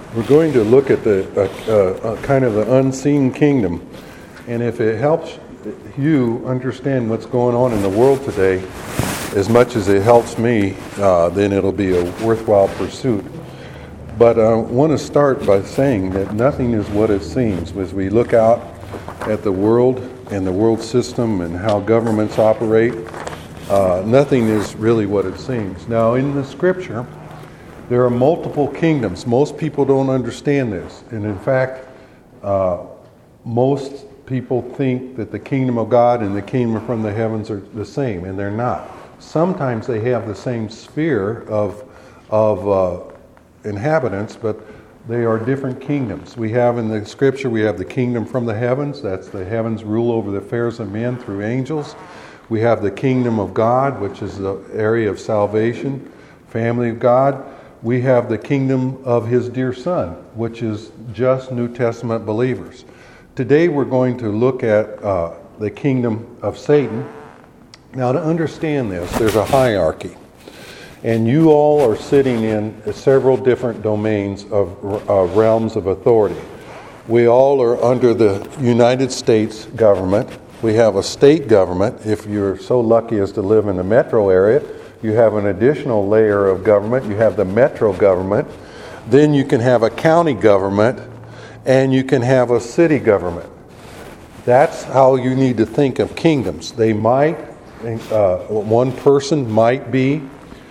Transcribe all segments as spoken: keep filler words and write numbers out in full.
We're going to look at the uh, uh, kind of the unseen kingdom, and if it helps you understand what's going on in the world today as much as it helps me, uh, then it'll be a worthwhile pursuit. But I want to start by saying that nothing is what it seems. As we look out at the world and the world system and how governments operate, uh, nothing is really what it seems. Now, in the scripture, there are multiple kingdoms. Most people don't understand this. And in fact, uh, most people think that the kingdom of God and the kingdom from the heavens are the same, and they're not. Sometimes they have the same sphere of, of uh, inhabitants, but they are different kingdoms. We have in the scripture, we have the kingdom from the heavens. That's the heavens rule over the affairs of men through angels. We have the kingdom of God, which is the area of salvation, family of God. We have the kingdom of his dear son, which is just New Testament believers. Today we're going to look at uh, the kingdom of Satan. Now, to understand this, there's a hierarchy. And you all are sitting in several different domains of uh, realms of authority. We all are under the United States government. We have a state government. If you're so lucky as to live in the metro area, you have an additional layer of government. You have the metro government. Then you can have a county government, and you can have a city government. That's how you need to think of kingdoms. They might, uh, one person might be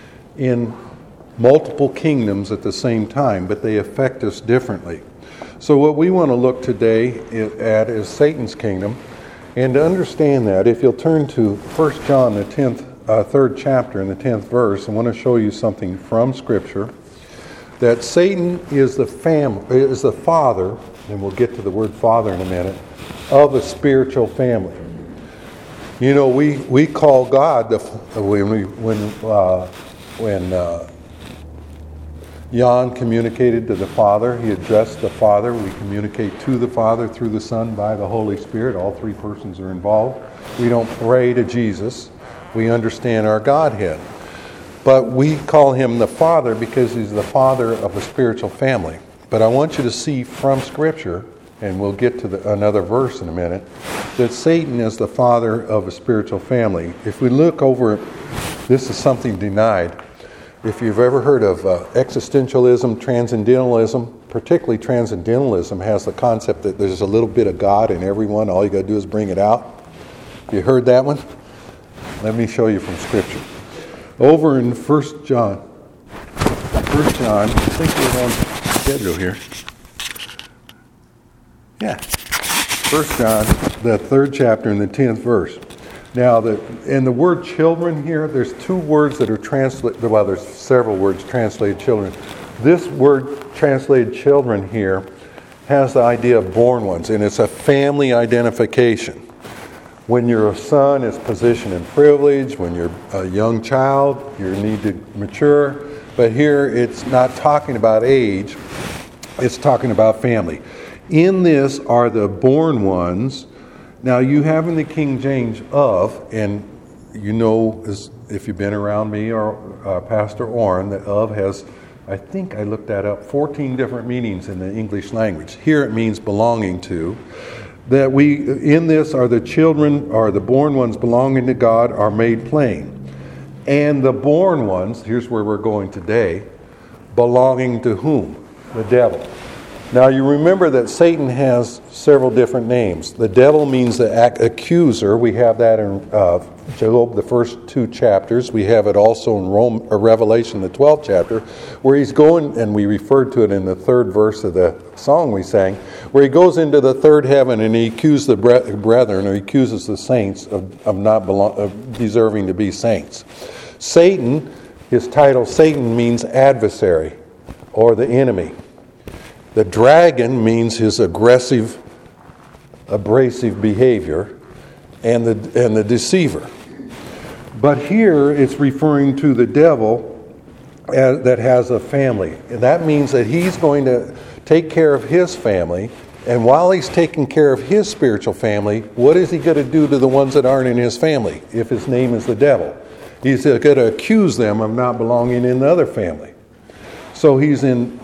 in multiple kingdoms at the same time, but they affect us differently. So what we want to look today at is Satan's kingdom. And to understand that, if you'll turn to First John, the tenth, uh, third chapter, and the tenth verse, I want to show you something from Scripture. That Satan is the fam- is the father, and we'll get to the word father in a minute, of a spiritual family. You know, we, we call God the when we when uh, when uh, Jan communicated to the Father, he addressed the Father. We communicate to the Father through the Son by the Holy Spirit. All three persons are involved. We don't pray to Jesus. We understand our Godhead. But we call him the Father because he's the father of a spiritual family. But I want you to see from Scripture, and we'll get to the, another verse in a minute, that Satan is the father of a spiritual family. If we look over, this is something denied. If you've ever heard of uh, existentialism, transcendentalism, particularly transcendentalism has the concept that there's a little bit of God in everyone. All you got to do is bring it out. You heard that one? Let me show you from Scripture. Over in First John, First John, I think we're on schedule here. Yeah, First John, the third chapter and the tenth verse. Now, the in the word children here, there's two words that are translated. Well, there's several words translated children. This word translated children here has the idea of born ones, and it's a family identification. When you're a son, it's position and privilege. When you're a young child, you need to mature. But here, it's not talking about age. It's talking about family. In this are the born ones. Now, you have in the King James of, and you know, as if you've been around me or uh, Pastor Orrin, that of has, I think I looked that up, fourteen different meanings in the English language. Here it means belonging to. That we, in this are the children, or the born ones belonging to God are made plain. And the born ones, here's where we're going today, belonging to whom? The devil. Now you remember that Satan has several different names. The devil means the accuser. We have that in uh, Job, the first two chapters. We have it also in Rome, or Revelation, the twelfth chapter, where he's going, and we referred to it in the third verse of the song we sang, where he goes into the third heaven and he accuses the brethren, or he accuses the saints of, of not belong, of deserving to be saints. Satan, his title, Satan means adversary, or the enemy. The dragon means his aggressive, abrasive behavior, and the and the deceiver. But here it's referring to the devil as, that has a family. And that means that he's going to take care of his family, and while he's taking care of his spiritual family, what is he going to do to the ones that aren't in his family, if his name is the devil? He's going to accuse them of not belonging in the other family. So he's in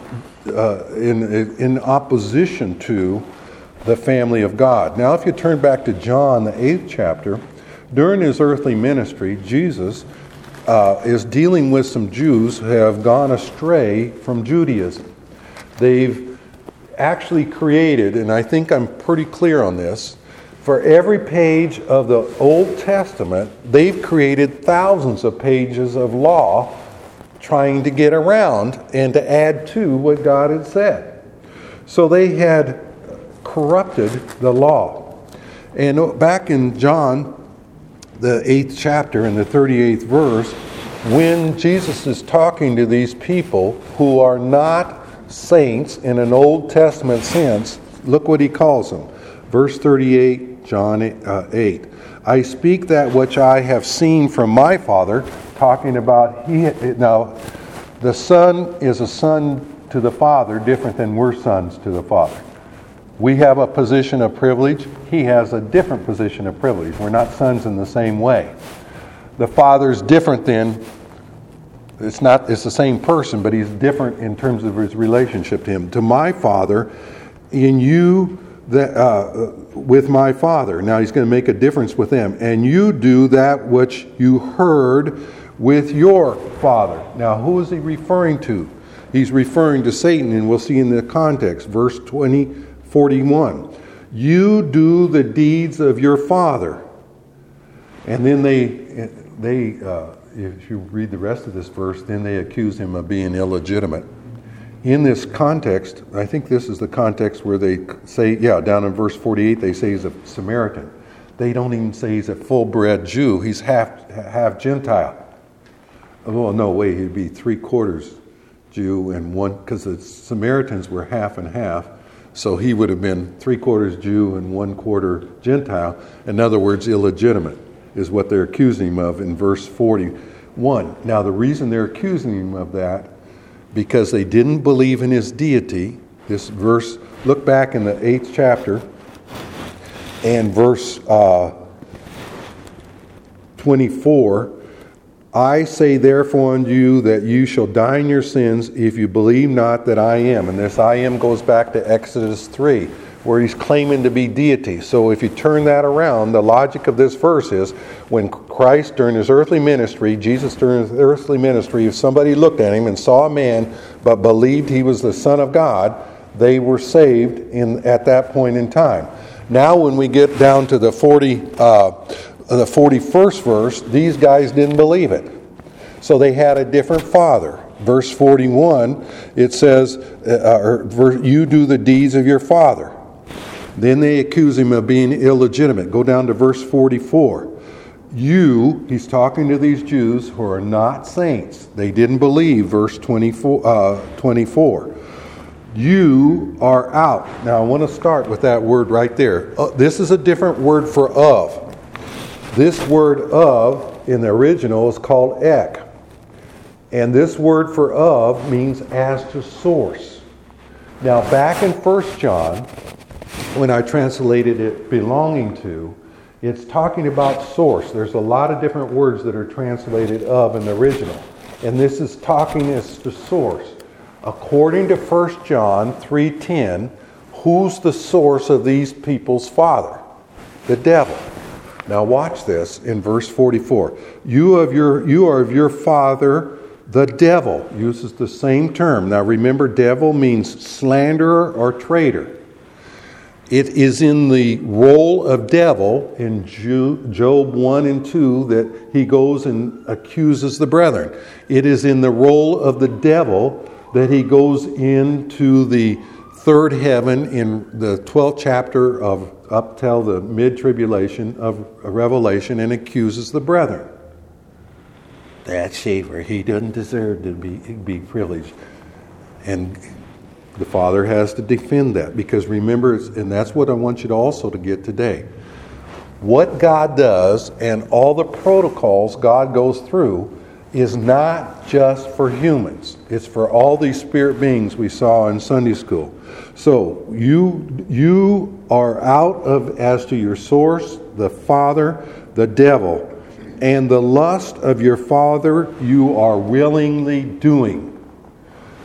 uh, in, in opposition to the family of God. Now, if you turn back to John, the eighth chapter, during his earthly ministry, Jesus uh, is dealing with some Jews who have gone astray from Judaism. They've actually created, and I think I'm pretty clear on this, for every page of the Old Testament, they've created thousands of pages of law trying to get around and to add to what God had said. So they had corrupted the law. And back in John, the eighth chapter, in the thirty-eighth verse, when Jesus is talking to these people who are not saints in an Old Testament sense, look what he calls them. Verse thirty-eight, John eight. I speak that which I have seen from my Father, talking about he. Now, the Son is a son to the Father, different than we're sons to the Father. We have a position of privilege. He has a different position of privilege. We're not sons in the same way. The Father's different than, it's not, it's the same person, but he's different in terms of his relationship to him. To my Father, in you, that, uh, with my Father. Now he's going to make a difference with them. And you do that which you heard with your father. Now who is he referring to? He's referring to Satan, and we'll see in the context. Verse twenty, forty-one. You do the deeds of your father. And then they, they uh, if you read the rest of this verse, then they accuse him of being illegitimate. In this context, I think this is the context where they say, yeah, down in verse forty-eight, they say he's a Samaritan. They don't even say he's a full-bred Jew. He's half half Gentile. Oh, no way, he'd be three-quarters Jew and one, because the Samaritans were half and half, so he would have been three-quarters Jew and one-quarter Gentile. In other words, illegitimate is what they're accusing him of in verse forty-one. Now, the reason they're accusing him of that, because they didn't believe in his deity. This verse, look back in the eighth chapter and verse uh, twenty-four. I say therefore unto you that you shall die in your sins if you believe not that I am. And this I am goes back to Exodus three, where he's claiming to be deity. So if you turn that around, the logic of this verse is when Christ during his earthly ministry, Jesus during his earthly ministry, if somebody looked at him and saw a man but believed he was the Son of God, they were saved in at that point in time. Now when we get down to the forty, uh, the forty-first verse, these guys didn't believe it. So they had a different father. Verse forty-one, it says, uh, or, you do the deeds of your father. Then they accuse him of being illegitimate. Go down to verse forty-four. You, he's talking to these Jews who are not saints. They didn't believe, verse twenty-four. Uh, twenty-four. You are out. Now I want to start with that word right there. Uh, this is a different word for of. This word of in the original is called ek. And this word for of means as to source. Now back in First John, when I translated it belonging to, it's talking about source. There's a lot of different words that are translated of in the original. And this is talking as to source. According to First John three ten, who's the source of these people's father? The devil. Now watch this in verse forty-four. You of your you are of your father, the devil. Uses the same term. Now remember, devil means slanderer or traitor. It is in the role of devil in Job one and two that he goes and accuses the brethren. It is in the role of the devil that he goes into the third heaven in the twelfth chapter of up till the mid-tribulation of Revelation and accuses the brethren. That shaver, he doesn't deserve to be, be privileged. And the Father has to defend that, because remember, and that's what I want you to also to get today. What God does and all the protocols God goes through is not just for humans. It's for all these spirit beings we saw in Sunday school. So you you are out of, as to your source, the Father, the devil, and the lust of your father you are willingly doing.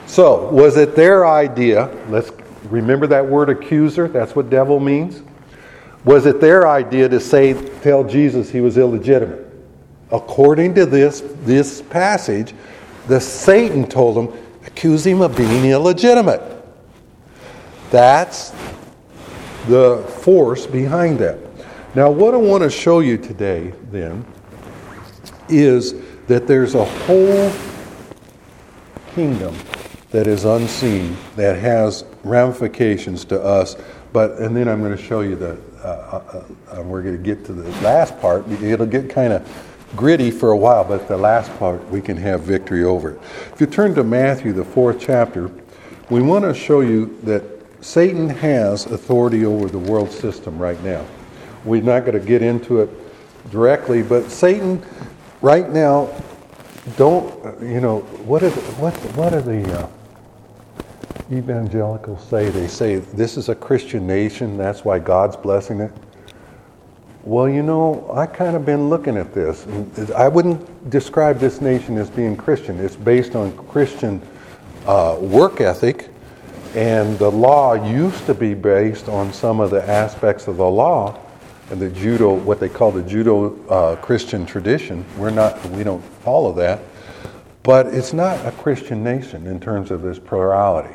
So, was it their idea? Let's remember that word accuser. That's what devil means. Was it their idea to say, tell Jesus he was illegitimate? According to this, this passage, the Satan told him, accuse him of being illegitimate. That's the force behind that. Now, what I want to show you today, then, is that there's a whole kingdom that is unseen, that has ramifications to us. But and then I'm going to show you the. Uh, uh, uh, we're going to get to the last part. It'll get kind of gritty for a while, but the last part we can have victory over it. If you turn to Matthew, the fourth chapter, we want to show you that Satan has authority over the world system right now. We're not going to get into it directly, but Satan, right now, don't you know what is what what are the uh, evangelicals say? They say this is a Christian nation, that's why God's blessing it. Well, you know, I kind of been looking at this. I wouldn't describe this nation as being Christian. It's based on Christian uh, work ethic, and the law used to be based on some of the aspects of the law and the Judo, what they call the Judo uh, Christian tradition. We're not, we don't follow that, but it's not a Christian nation in terms of this plurality.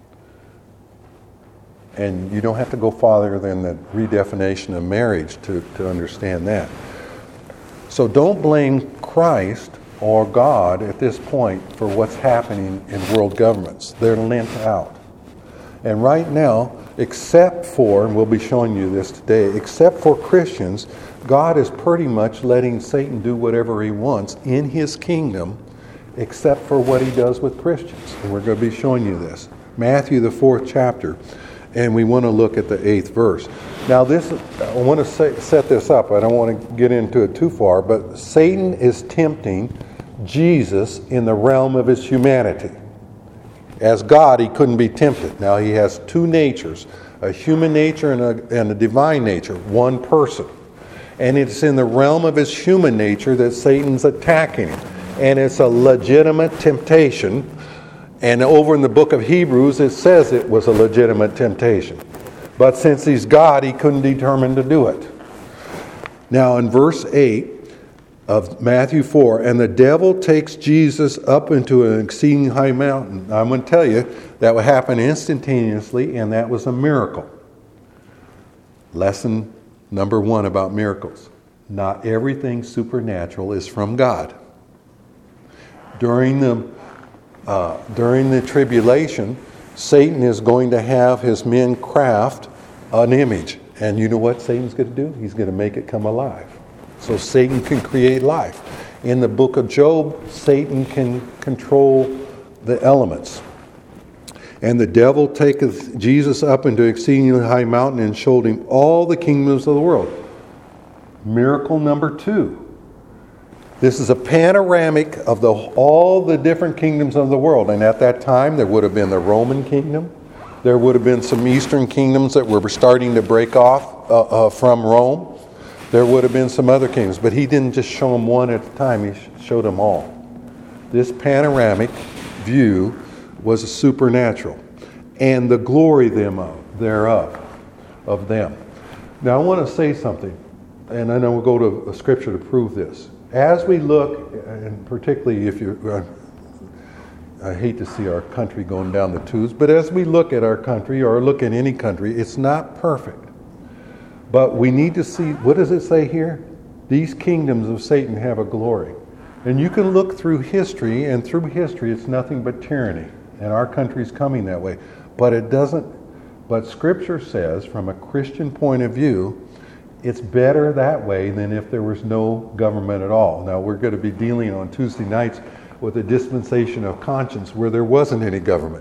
And you don't have to go farther than the redefinition of marriage to, to understand that. So don't blame Christ or God at this point for what's happening in world governments. They're lent out. And right now, except for, and we'll be showing you this today, except for Christians, God is pretty much letting Satan do whatever he wants in his kingdom, except for what he does with Christians. And we're going to be showing you this. Matthew, the fourth chapter. And we want to look at the eighth verse. Now, this I want to say, set this up. I don't want to get into it too far, but Satan is tempting Jesus in the realm of his humanity. As God, he couldn't be tempted. Now, he has two natures, a human nature and a, and a divine nature, one person. And it's in the realm of his human nature that Satan's attacking him. And it's a legitimate temptation. And over in the book of Hebrews, it says it was a legitimate temptation. But since he's God, he couldn't determine to do it. Now in verse eight of Matthew four, and the devil takes Jesus up into an exceeding high mountain. Now, I'm going to tell you, that would happen instantaneously, and that was a miracle. Lesson number one about miracles. Not everything supernatural is from God. During the Uh, during the tribulation, Satan is going to have his men craft an image. And you know what Satan's going to do? He's going to make it come alive. So Satan can create life. In the book of Job, Satan can control the elements. And the devil taketh Jesus up into exceedingly high mountain and showed him all the kingdoms of the world. Miracle number two. This is a panoramic of the, all the different kingdoms of the world. And at that time, there would have been the Roman kingdom. There would have been some Eastern kingdoms that were starting to break off uh, uh, from Rome. There would have been some other kingdoms. But he didn't just show them one at a time. He showed them all. This panoramic view was supernatural. And the glory thereof, of them. Now I want to say something. And I know we'll go to a scripture to prove this. As we look, and particularly if you're, I hate to see our country going down the tubes, but as we look at our country or look at any country, it's not perfect. But we need to see, what does it say here? These kingdoms of Satan have a glory. And you can look through history, and through history it's nothing but tyranny. And our country's coming that way. But it doesn't, but Scripture says, from a Christian point of view, it's better that way than if there was no government at all. Now, we're going to be dealing on Tuesday nights with a dispensation of conscience where there wasn't any government.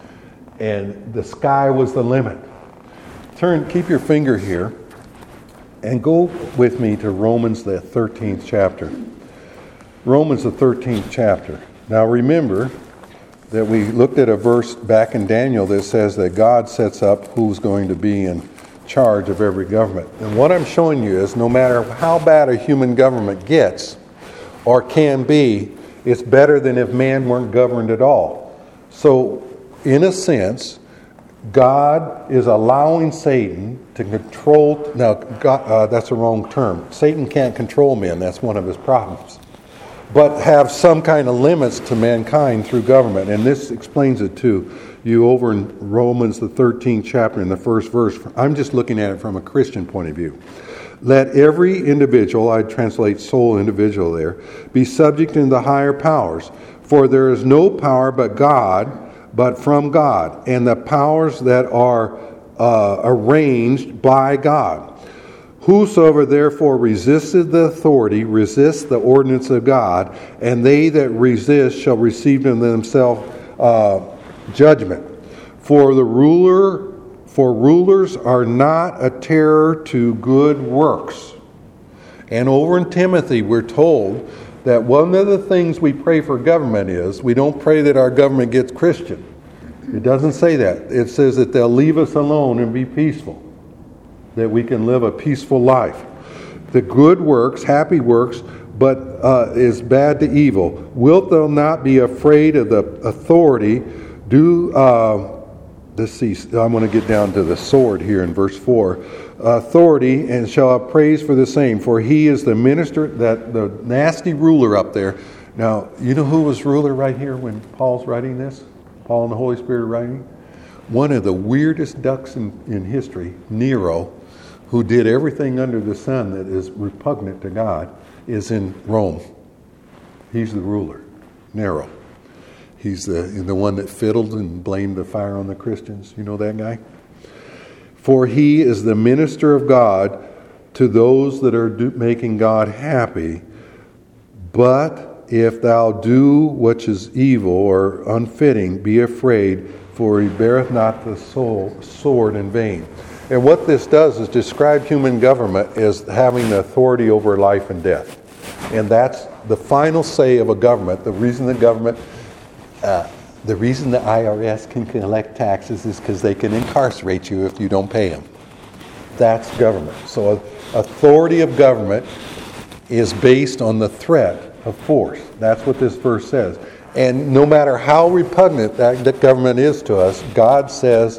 And the sky was the limit. Turn, keep your finger here, and go with me to Romans, the thirteenth chapter. Romans, the thirteenth chapter. Now, remember that we looked at a verse back in Daniel that says that God sets up who's going to be in charge of every government. And what I'm showing you is no matter how bad a human government gets or can be, it's better than if man weren't governed at all. So, in a sense, God is allowing Satan to control. Now, God, uh, that's the wrong term. Satan can't control men. That's one of his problems. But have some kind of limits to mankind through government. And this explains it to you over in Romans, the thirteenth chapter, in the first verse. I'm just looking at it from a Christian point of view. Let every individual, I translate soul individual there, be subject to the higher powers. For there is no power but God, but from God, and the powers that are uh, arranged by God. Whosoever therefore resisteth the authority resists the ordinance of God, and they that resist shall receive in themselves uh, judgment. For the ruler, for rulers are not a terror to good works. And over in Timothy, we're told that one of the things we pray for government is, we don't pray that our government gets Christian. It doesn't say that. It says that they'll leave us alone and be peaceful, that we can live a peaceful life. The good works, happy works, but uh, is bad to evil. Wilt thou not be afraid of the authority? Do, uh, let's see, I'm going to get down to the sword here in verse four. Authority, and shall have praise for the same, for he is the minister, that the nasty ruler up there. Now, you know who was ruler right here when Paul's writing this? Paul and the Holy Spirit writing? One of the weirdest ducks in, in history, Nero, who did everything under the sun that is repugnant to God, is in Rome. He's the ruler, Nero. He's the, the one that fiddled and blamed the fire on the Christians. You know that guy? For he is the minister of God to those that are do, making God happy. But if thou do which is evil or unfitting, be afraid, for he beareth not the soul, sword in vain. And what this does is describe human government as having the authority over life and death. And that's the final say of a government. The reason the government... Uh, The reason the I R S can collect taxes is because they can incarcerate you if you don't pay them. That's government. So authority of government is based on the threat of force. That's what this verse says. And no matter how repugnant that, that government is to us, God says,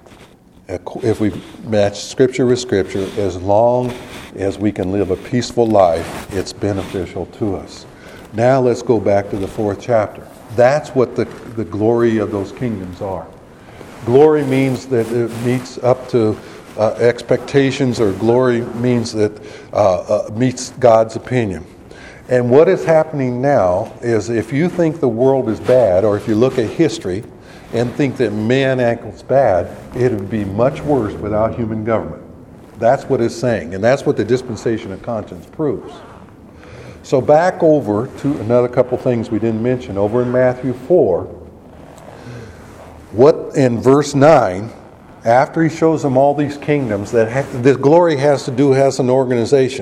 if we match Scripture with Scripture, as long as we can live a peaceful life, it's beneficial to us. Now let's go back to the fourth chapter. That's what the, the glory of those kingdoms are. Glory means that it meets up to uh, expectations, or glory means that uh, uh, meets God's opinion. And what is happening now is, if you think the world is bad, or if you look at history and think that man acts bad, it would be much worse without human government. That's what it's saying, and that's what the dispensation of conscience proves. So back over to another couple things we didn't mention. Over in Matthew four, what in verse nine, after he shows them all these kingdoms, that ha- this glory has to do has an organization.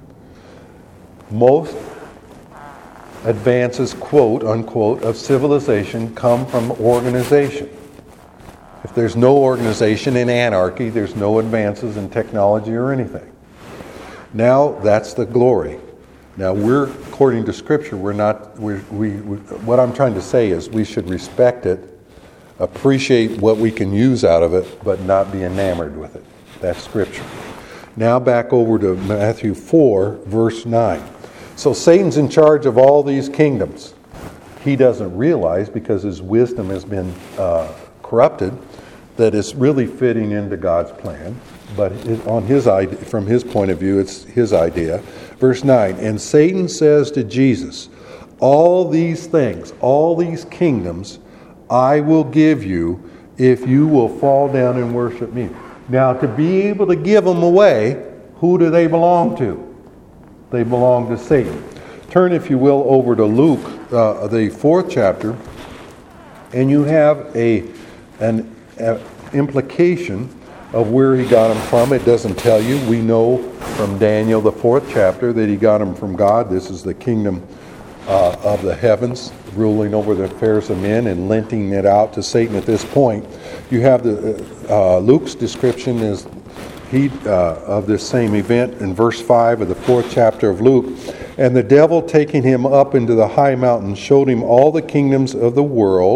Most advances, quote unquote, of civilization come from organization. If there's no organization in anarchy, there's no advances in technology or anything. Now that's the glory. Now we're, according to Scripture, we're not, we, we, we, what I'm trying to say is we should respect it, appreciate what we can use out of it, but not be enamored with it. That's Scripture. Now back over to Matthew four, verse nine. So Satan's in charge of all these kingdoms. He doesn't realize, because his wisdom has been uh, corrupted, that it's really fitting into God's plan. But it, on his idea, from his point of view, it's his idea. Verse nine, and Satan says to Jesus, all these things, all these kingdoms, I will give you if you will fall down and worship me. Now, to be able to give them away, who do they belong to? They belong to Satan. Turn, if you will, over to Luke, uh, the fourth chapter, and you have a an a implication of where he got them from. It doesn't tell you. We know from Daniel, the fourth chapter, that he got them from God. This is the kingdom uh, of the heavens, ruling over the affairs of men and lenting it out to Satan at this point. You have the uh, Luke's description is he uh, of this same event in verse five of the fourth chapter of Luke. And the devil, taking him up into the high mountain, showed him all the kingdoms of the world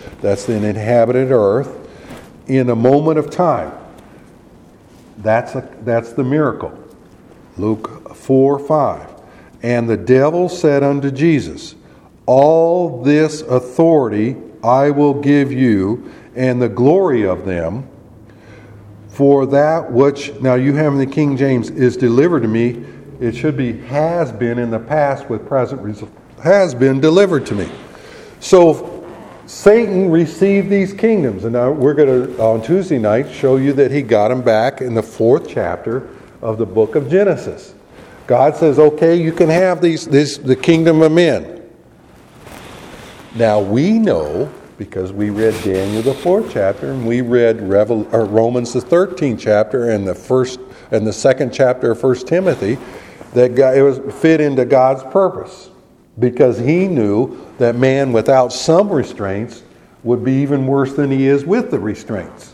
That's an inhabited earth in a moment of time. That's, a, that's the miracle. Luke four five. And the devil said unto Jesus, all this authority I will give you, and the glory of them, for that which, now you have in the King James, is delivered to me. It should be has been in the past with present result. Has been delivered to me. So Satan received these kingdoms. And now we're going to, on Tuesday night, show you that he got them back in the fourth chapter of the book of Genesis. God says, okay, you can have these, this, the kingdom of men. Now we know, because we read Daniel the fourth chapter, and we read Revel, or Romans the thirteenth chapter, and the first and the second chapter of First Timothy, that God, it was fit into God's purpose, because He knew that man without some restraints would be even worse than he is with the restraints.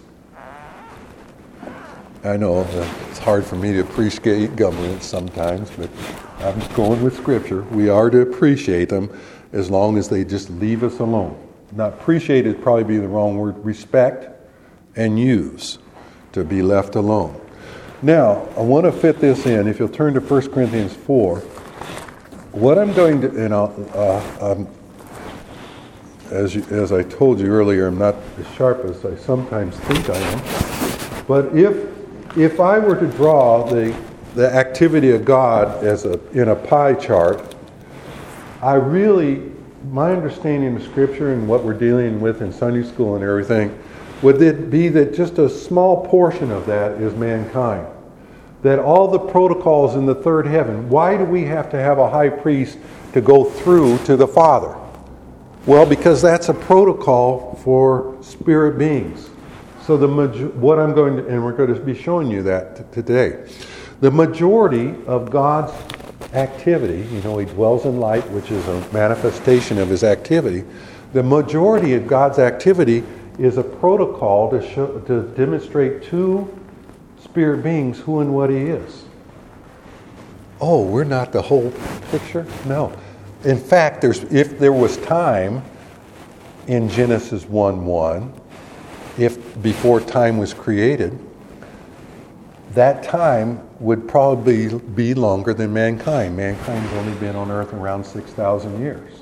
I know it's hard for me to appreciate government sometimes, but I'm going with Scripture. We are to appreciate them as long as they just leave us alone. Not appreciate would probably be the wrong word. Respect and use, to be left alone. Now, I want to fit this in. If you'll turn to First Corinthians four, what I'm going to, and I'll, uh, um, as, you, as I told you earlier, I'm not as sharp as I sometimes think I am. But if if I were to draw the the activity of God as a in a pie chart, I really, my understanding of Scripture and what we're dealing with in Sunday school and everything, would it be that just a small portion of that is mankind. That all the protocols in the third heaven, why do we have to have a high priest to go through to the Father? Well, because that's a protocol for spirit beings. So the what I'm going to, and we're going to be showing you that t- today. The majority of God's activity, you know, He dwells in light, which is a manifestation of His activity. The majority of God's activity is a protocol to show, to demonstrate to spirit beings who and what He is. Oh, we're not the whole picture? No. In fact, there's if there was time in Genesis one one, if before time was created, that time would probably be longer than mankind. Mankind's only been on earth around six thousand years.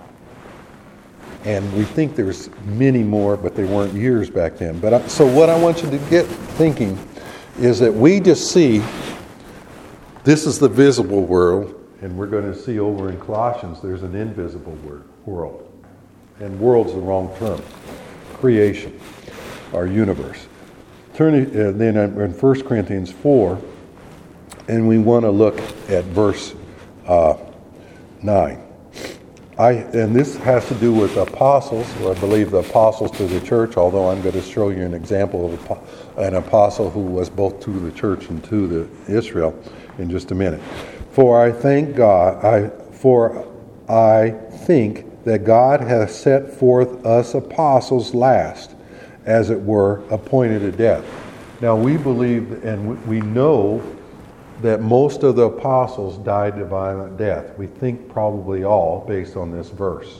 And we think there's many more, but they weren't years back then. But I, so what I want you to get thinking is that we just see this is the visible world, and we're going to see over in Colossians there's an invisible world. And world's the wrong term. Creation, our universe. Turn uh, then in First Corinthians four, and we want to look at verse uh, nine. I, and this has to do with apostles, or I believe the apostles to the church, although I'm going to show you an example of a, an apostle who was both to the church and to the Israel in just a minute. For I thank God, I, for I think that God has set forth us apostles last, as it were, appointed to death. Now we believe and we know that most of the apostles died a violent death. We think probably all, based on this verse.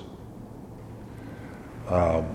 Um,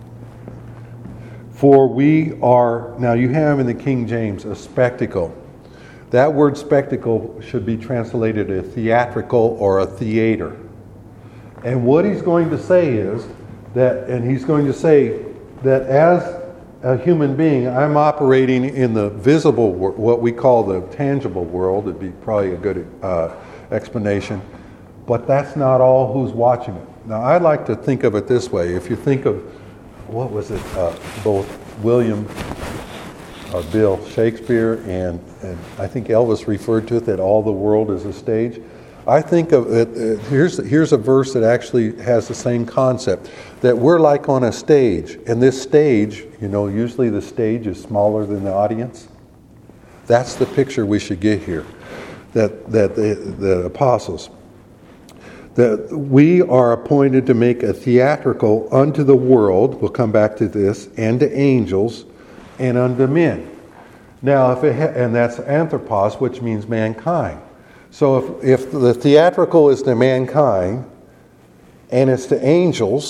for we are, now you have in the King James a spectacle. That word spectacle should be translated a theatrical or a theater. And what he's going to say is that, and he's going to say that as a human being, I'm operating in the visible, what we call the tangible world. It'd be probably a good uh, explanation. But that's not all who's watching it. Now, I like to think of it this way. If you think of, what was it, uh, both William or Bill Shakespeare and, and I think Elvis referred to it, that all the world is a stage. I think of it, uh, here's, here's a verse that actually has the same concept, that we're like on a stage, and this stage, you know, usually the stage is smaller than the audience. That's the picture we should get here, that, that the, the apostles, that we are appointed to make a theatrical unto the world, we'll come back to this, and to angels, and unto men. Now, if it ha- and that's anthropos, which means mankind. So if, if the theatrical is to mankind and it's to angels,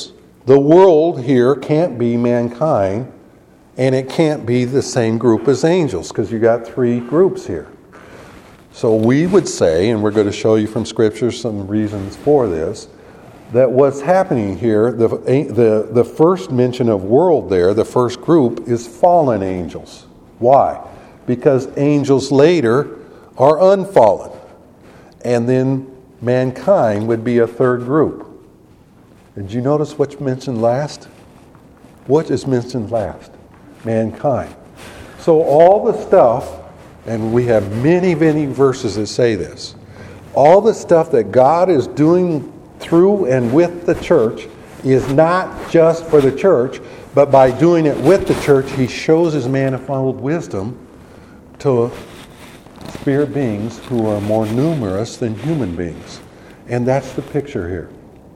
the world here can't be mankind, and it can't be the same group as angels, because you got three groups here. So we would say, and we're going to show you from Scripture some reasons for this, that what's happening here, the, the, the first mention of world there, the first group, is fallen angels. Why? Because angels later are unfallen. And then mankind would be a third group. Did you notice what's mentioned last? What is mentioned last? Mankind. So all the stuff, and we have many, many verses that say this, all the stuff that God is doing through and with the church is not just for the church, but by doing it with the church, he shows his manifold wisdom to spirit beings who are more numerous than human beings. And that's the picture here.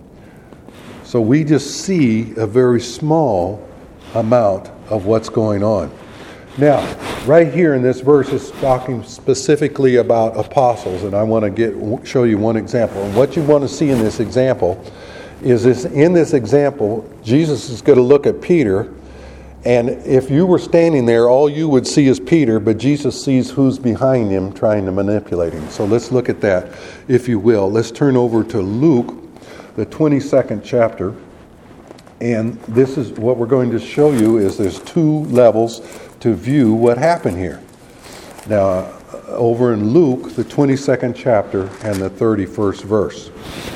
So we just see a very small amount of what's going on. Now, right here in this verse is talking specifically about apostles, and I want to get show you one example. And what you want to see in this example is this: in this example, Jesus is going to look at Peter, and if you were standing there, all you would see is Peter, but Jesus sees who's behind him trying to manipulate him. So let's look at that, if you will. Let's turn over to Luke, the twenty-second chapter. And this is what we're going to show you is there's two levels to view what happened here. Now, over in Luke, the twenty-second chapter and the thirty-first verse.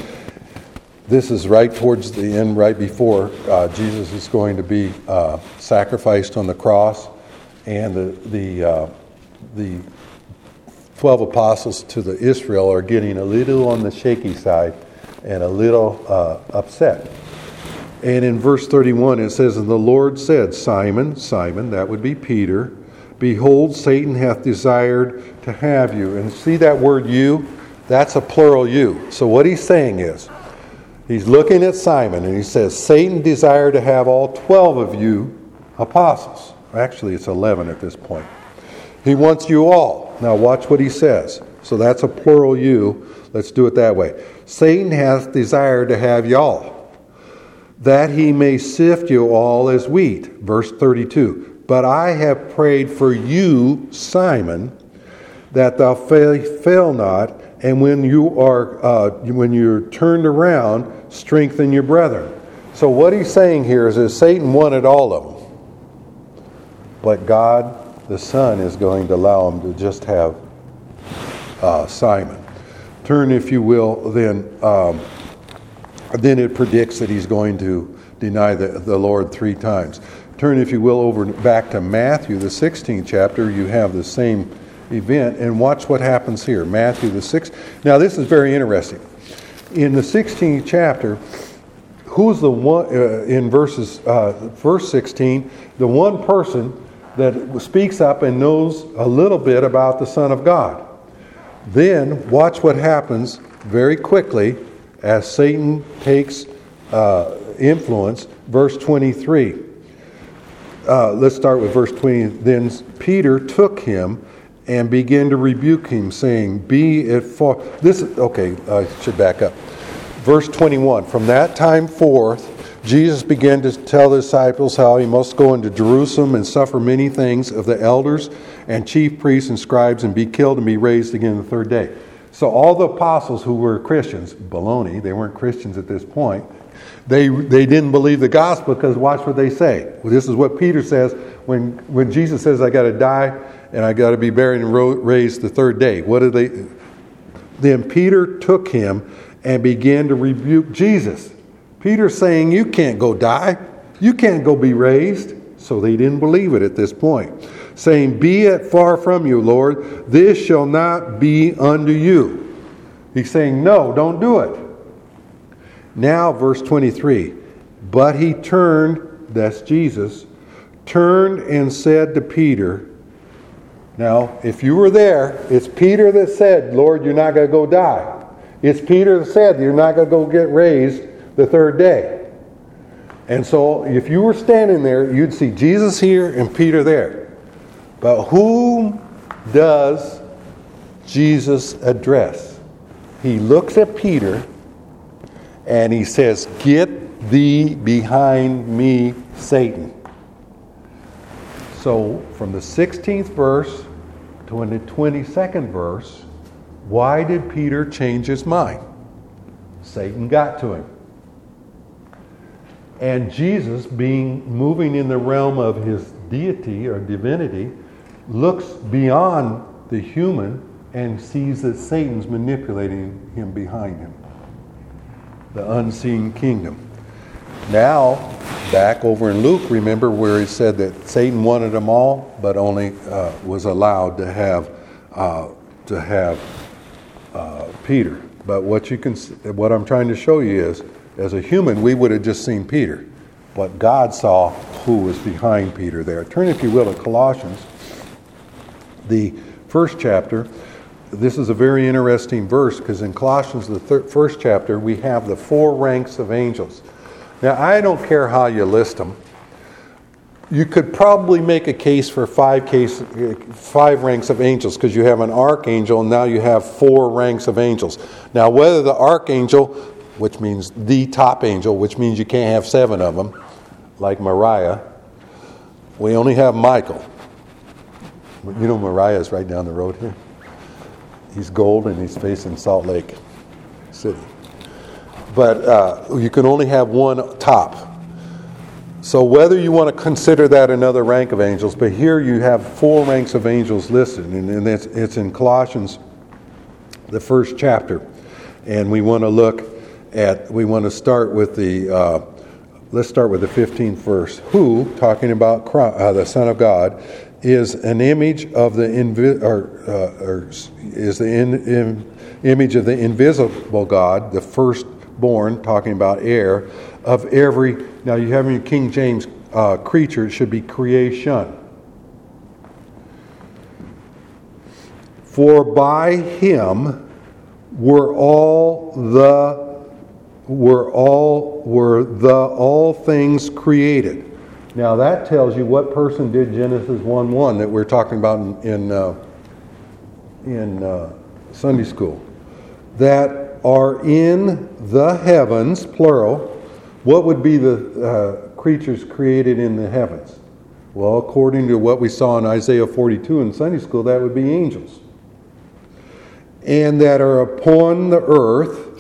This is right towards the end, right before uh, Jesus is going to be uh, sacrificed on the cross, and the the uh, the twelve apostles to the Israel are getting a little on the shaky side and a little uh, upset. And in verse thirty-one it says, "And the Lord said, Simon, Simon," that would be Peter, "behold, Satan hath desired to have you." And see that word "you"? That's a plural "you." So what he's saying is, he's looking at Simon and he says, Satan desired to have all twelve of you apostles. Actually, it's eleven at this point. He wants you all. Now watch what he says. So that's a plural "you." Let's do it that way. "Satan hath desired to have y'all, that he may sift you all as wheat." Verse thirty-two. "But I have prayed for you, Simon, that thou fail not, and when you are uh, when you're turned around, strengthen your brethren." So what he's saying here is that Satan wanted all of them, but God, the Son, is going to allow him to just have uh, Simon. Turn, if you will, then. Um, Then it predicts that he's going to deny the, the Lord three times. Turn, if you will, over back to Matthew, the sixteenth chapter. You have the same event, and watch what happens here. Matthew, the sixth. Now, this is very interesting. In the sixteenth chapter, who's the one, uh, in verses, uh, verse sixteen, the one person that speaks up and knows a little bit about the Son of God. Then, watch what happens very quickly as Satan takes uh, influence. Verse twenty-three. Uh, let's start with verse twenty. "Then Peter took him and began to rebuke him, saying, Be it far..." This is, okay, I should back up. Verse twenty-one. "From that time forth, Jesus began to tell the disciples how he must go into Jerusalem and suffer many things of the elders and chief priests and scribes, and be killed and be raised again the third day." So all the apostles who were Christians, baloney, they weren't Christians at this point, they they didn't believe the gospel, because watch what they say. Well, this is what Peter says when, when Jesus says, "I got to die and I got to be buried and ro- raised the third day." What did they? "Then Peter took him and began to rebuke Jesus." Peter's saying, "You can't go die. You can't go be raised." So they didn't believe it at this point. Saying, "Be it far from you, Lord, this shall not be unto you." He's saying, no, don't do it. Now, verse twenty-three. "But he turned," that's Jesus, "turned and said to Peter." Now, if you were there, it's Peter that said, "Lord, you're not going to go die." It's Peter that said, "You're not going to go get raised the third day." And so, if you were standing there, you'd see Jesus here and Peter there. But whom does Jesus address? He looks at Peter and he says, "Get thee behind me, Satan. So from the sixteenth verse to the twenty-second verse, why did Peter change his mind? Satan got to him. And Jesus, being moving in the realm of his deity or divinity, looks beyond the human and sees that Satan's manipulating him behind him. The unseen kingdom. Now, back over in Luke, remember where he said that Satan wanted them all, but only uh, was allowed to have uh, to have uh, Peter. But what you can, what I'm trying to show you is, as a human, we would have just seen Peter, but God saw who was behind Peter there. Turn, if you will, to Colossians, the first chapter. This is a very interesting verse because in Colossians, the thir- first chapter, we have the four ranks of angels. Now, I don't care how you list them. You could probably make a case for five case, five ranks of angels because you have an archangel and now you have four ranks of angels. Now, whether the archangel, which means the top angel, which means you can't have seven of them, like Mariah, we only have Michael. You know Mariah is right down the road here. He's gold and he's facing Salt Lake City. But uh, you can only have one top. So whether you want to consider that another rank of angels, but here you have four ranks of angels listed, and, and it's, it's in Colossians, the first chapter. And we want to look at, we want to start with the, uh, let's start with the fifteenth verse. Who, talking about Christ, uh, the Son of God, is an image of the invi- or, uh, or is the in, in, image of the invisible God, the firstborn, talking about heir of every. Now you have in your King James uh, creature, it should be creation. For by him were all the were all were the all things created. Now that tells you what person did Genesis one one that we're talking about in in, uh, in uh, Sunday school. That are in the heavens, plural. What would be the uh, creatures created in the heavens? Well, according to what we saw in Isaiah forty-two in Sunday school, that would be angels. And that are upon the earth,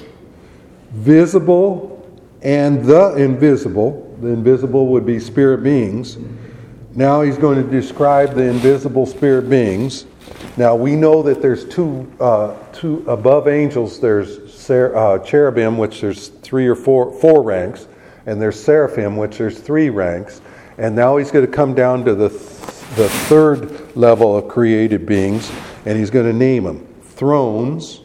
visible and the invisible. The invisible would be spirit beings. Now he's going to describe the invisible spirit beings. Now we know that there's two, uh, two above angels. There's ser- uh, cherubim, which there's three or four, four ranks, and there's seraphim, which there's three ranks. And now he's going to come down to the th- the third level of created beings, and he's going to name them thrones,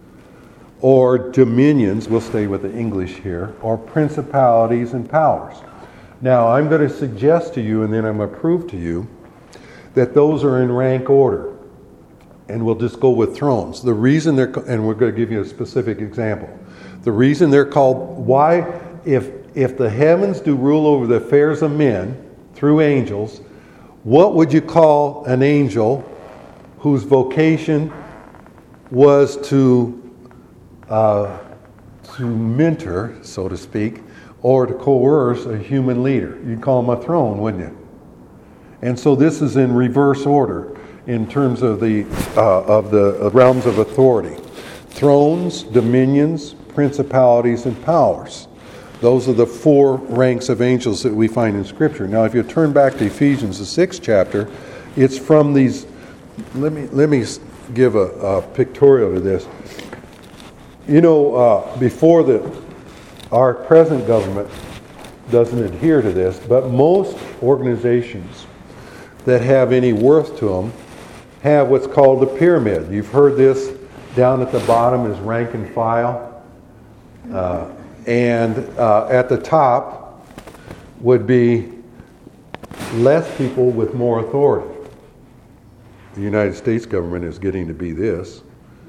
or dominions, we'll stay with the English here, or principalities and powers. Now, I'm going to suggest to you, and then I'm going to prove to you, that those are in rank order. And we'll just go with thrones. The reason they're, and we're going to give you a specific example. The reason they're called, why, if, if the heavens do rule over the affairs of men through angels, what would you call an angel whose vocation was to Uh, to mentor, so to speak, or to coerce a human leader? You'd call him a throne, wouldn't you? And so this is in reverse order in terms of the uh, of the realms of authority: thrones, dominions, principalities, and powers. Those are the four ranks of angels that we find in Scripture. Now, if you turn back to Ephesians, the sixth chapter, it's from these. Let me let me give a, a pictorial to this. You know, uh, before the, our present government doesn't adhere to this, but most organizations that have any worth to them have what's called the pyramid. You've heard this. Down at the bottom is rank and file. Uh, and uh, at the top would be less people with more authority. The United States government is getting to be this,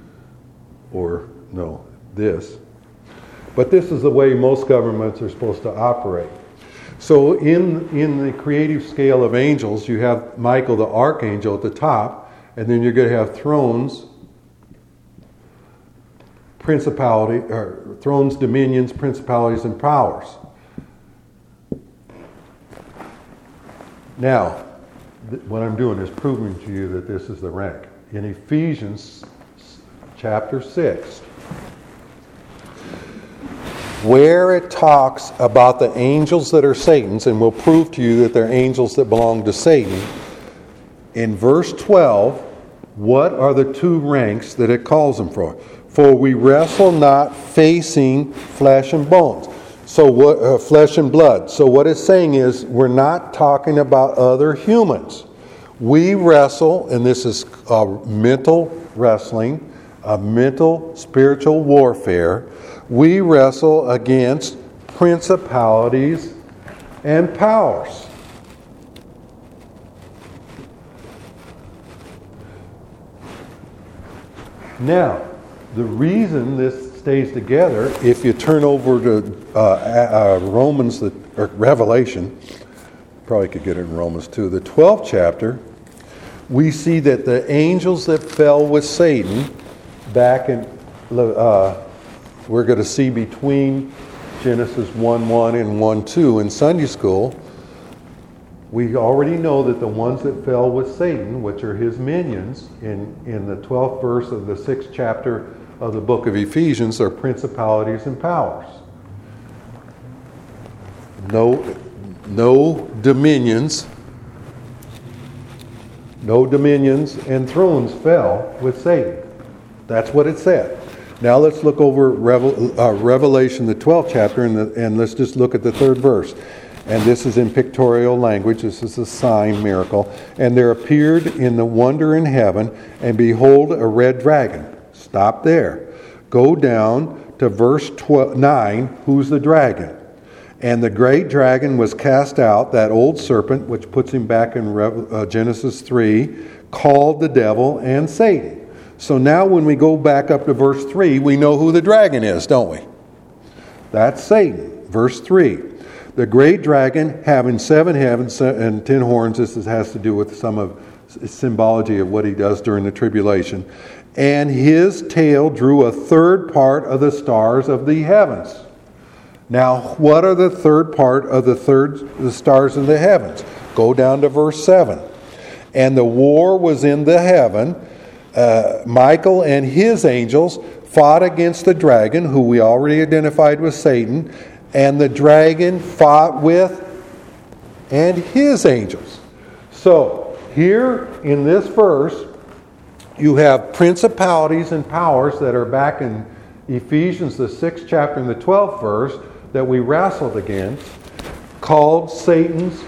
or no, this. But this is the way most governments are supposed to operate. So in, in the creative scale of angels, you have Michael the archangel at the top, and then you're going to have thrones, principality, or thrones, dominions, principalities, and powers. Now, th- what I'm doing is proving to you that this is the rank. In Ephesians chapter six, where it talks about the angels that are Satan's, and we'll prove to you that they're angels that belong to Satan, in verse twelve, what are the two ranks that it calls them for? For we wrestle not facing flesh and bones. So what, uh, flesh and blood. So what it's saying is we're not talking about other humans. We wrestle, and this is uh, mental wrestling, a mental spiritual warfare. We wrestle against principalities and powers. Now, the reason this stays together, if you turn over to uh, uh, Romans, the, or Revelation, probably could get it in Romans too, the twelfth chapter, we see that the angels that fell with Satan, back in, uh, we're going to see between Genesis one one and one two in Sunday school, we already know that the ones that fell with Satan, which are his minions, in, in the twelfth verse of the sixth chapter of the book of Ephesians, are principalities and powers. No, no dominions, no dominions and thrones fell with Satan. That's what it said. Now let's look over Revel, uh, Revelation, the twelfth chapter, and, the, and let's just look at the third verse. And this is in pictorial language. This is a sign miracle. And there appeared in the wonder in heaven, and behold, a red dragon. Stop there. Go down to verse twelve, nine. Who's the dragon? And the great dragon was cast out, that old serpent, which puts him back in Rev- uh, Genesis three, called the devil and Satan. So now when we go back up to verse three, we know who the dragon is, don't we? That's Satan. Verse three. The great dragon, having seven heads and ten horns, this has to do with some of symbology of what he does during the tribulation. And his tail drew a third part of the stars of the heavens. Now, what are the third part of the third the stars in the heavens? Go down to verse seven. And the war was in the heaven. Uh, Michael and his angels fought against the dragon, who we already identified with Satan. And the dragon fought with and his angels. So, here in this verse, you have principalities and powers that are back in Ephesians, the sixth chapter and the twelfth verse, that we wrestled against, called Satan's,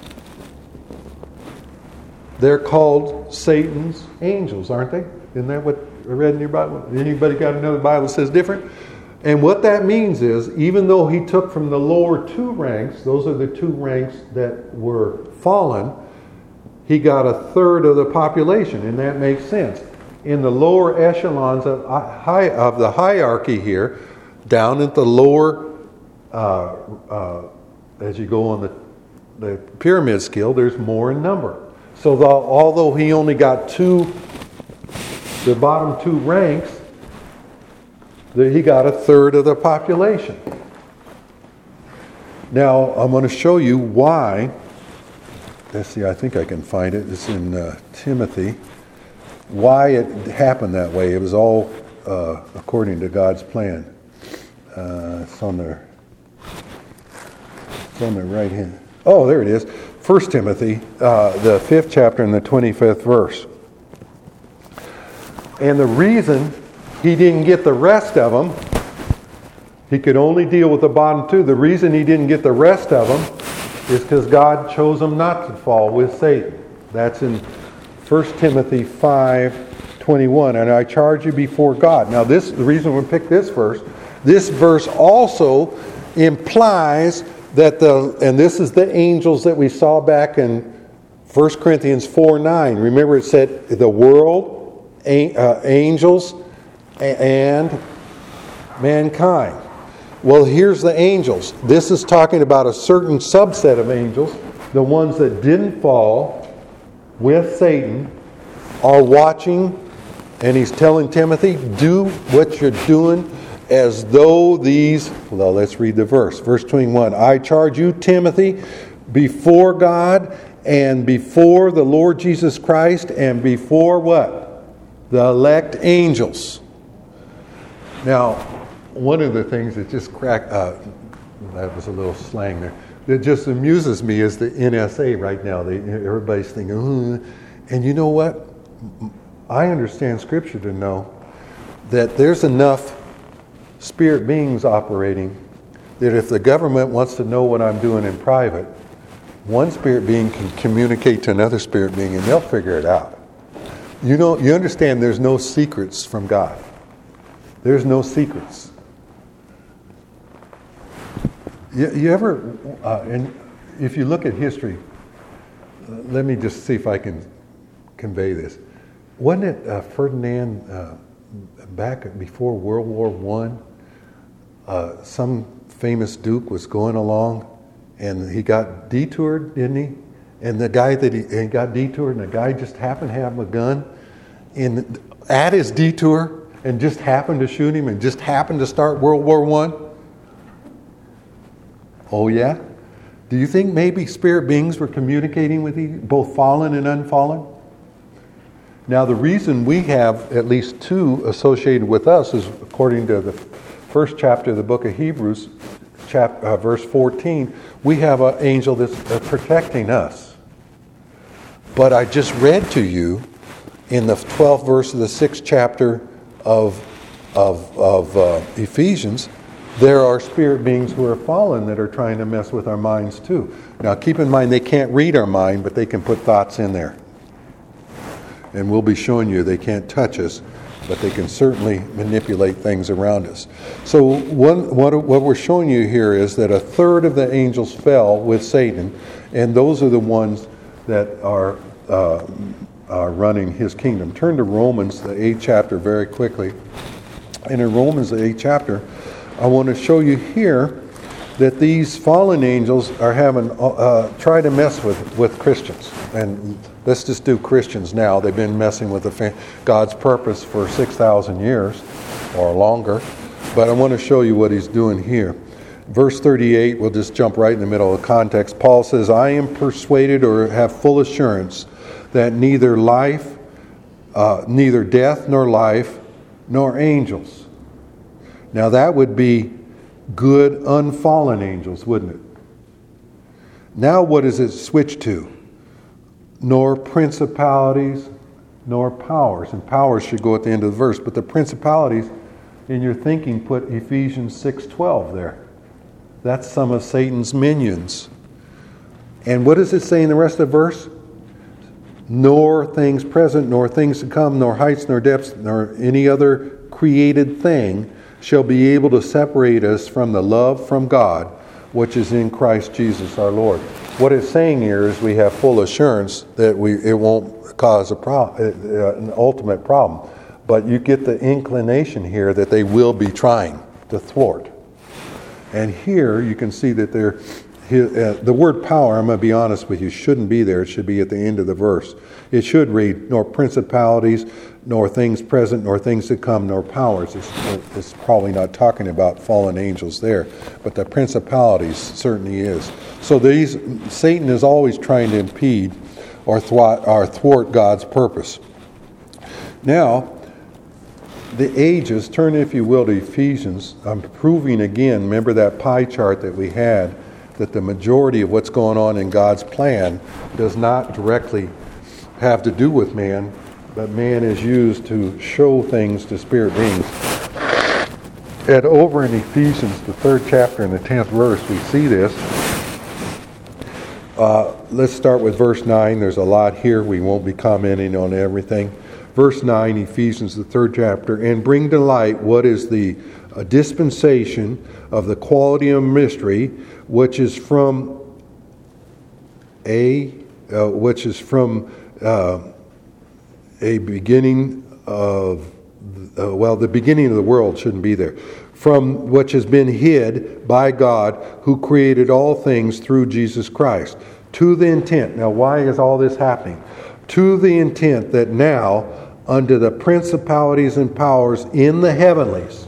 they're called Satan's angels, aren't they? Isn't that what I read in your Bible? Anybody got another Bible that says different? And what that means is, even though he took from the lower two ranks, those are the two ranks that were fallen, he got a third of the population, and that makes sense. In the lower echelons of, of the hierarchy here, down at the lower, uh, uh, as you go on the, the pyramid scale, there's more in number. So the, although he only got two, the bottom two ranks, he got a third of the population. Now, I'm going to show you why. Let's see, I think I can find it. It's in uh, Timothy. Why it happened that way. It was all uh, according to God's plan. Uh, it's on the, it's on the right hand. Oh, there it is. First Timothy, uh, the fifth chapter and the twenty-fifth verse. And the reason he didn't get the rest of them, he could only deal with the bottom two. The reason he didn't get the rest of them is because God chose him not to fall with Satan. That's in First Timothy five twenty-one. And I charge you before God. Now, this the reason we picked this verse. This verse also implies that the, and this is the angels that we saw back in First Corinthians four nine. Remember, it said the world, uh, angels, and mankind. Well, here's the angels. This is talking about a certain subset of angels. The ones that didn't fall with Satan are watching, and he's telling Timothy, do what you're doing as though these, well, let's read the verse. Verse twenty-one, I charge you, Timothy, before God and before the Lord Jesus Christ, and before what? The elect angels. Now, one of the things that just cracked, uh, that was a little slang there, that just amuses me is the N S A right now. They, everybody's thinking, oh. And you know what? I understand Scripture to know that there's enough spirit beings operating that if the government wants to know what I'm doing in private, one spirit being can communicate to another spirit being and they'll figure it out. You know, you understand there's no secrets from God. There's no secrets. You, you ever, uh, and if you look at history, uh, let me just see if I can convey this. Wasn't it uh, Ferdinand, uh, back before World War One, uh, some famous duke was going along and he got detoured, didn't he? And the guy that he, he got detoured and the guy just happened to have a gun in, at his detour and just happened to shoot him and just happened to start World War One. Oh yeah? Do you think maybe spirit beings were communicating with you, both fallen and unfallen? Now the reason we have at least two associated with us is according to the first chapter of the book of Hebrews, chap, uh, verse fourteen, we have an angel that's uh, protecting us. But I just read to you in the twelfth verse of the sixth chapter of, of, of uh, Ephesians, there are spirit beings who are fallen that are trying to mess with our minds too. Now keep in mind they can't read our mind, but they can put thoughts in there. And we'll be showing you they can't touch us, but they can certainly manipulate things around us. So one, what, what we're showing you here is that a third of the angels fell with Satan, and those are the ones that are, uh, are running his kingdom. Turn to Romans, the eighth chapter, very quickly. And in Romans, the eighth chapter, I want to show you here that these fallen angels are having uh, try to mess with, with Christians. And let's just do Christians now. They've been messing with the fa- God's purpose for six thousand years or longer. But I want to show you what he's doing here. Verse thirty-eight, we'll just jump right in the middle of the context. Paul says, I am persuaded or have full assurance that neither life, uh, neither death nor life, nor angels. Now that would be good unfallen angels, wouldn't it? Now what does it switch to? Nor principalities, nor powers. And powers should go at the end of the verse. But the principalities, in your thinking, put Ephesians six twelve there. That's some of Satan's minions. And what does it say in the rest of the verse? Nor things present, nor things to come, nor heights, nor depths, nor any other created thing shall be able to separate us from the love from God, which is in Christ Jesus our Lord. What it's saying here is we have full assurance that we it won't cause a pro- uh, an ultimate problem. But you get the inclination here that they will be trying to thwart. And here you can see that they're, uh, the word power, I'm going to be honest with you, shouldn't be there. It should be at the end of the verse. It should read, nor principalities, nor things present, nor things to come, nor powers. It's, it's probably not talking about fallen angels there, but the principalities certainly is. So these Satan is always trying to impede or thwart, or thwart God's purpose. Now, the ages, turn if you will to Ephesians. I'm proving again, remember that pie chart that we had, that the majority of what's going on in God's plan does not directly have to do with man, but man is used to show things to spirit beings. And over in Ephesians, the third chapter and the tenth verse, we see this. Uh, let's start with verse nine. There's a lot here. We won't be commenting on everything. Verse nine, Ephesians, the third chapter, and bring to light what is the uh, dispensation of the quality of mystery, which is from a, uh, which is from uh, a beginning of, uh, well, the beginning of the world shouldn't be there, from which has been hid by God, who created all things through Jesus Christ, to the intent. Now, why is all this happening? To the intent that now, under the principalities and powers in the heavenlies.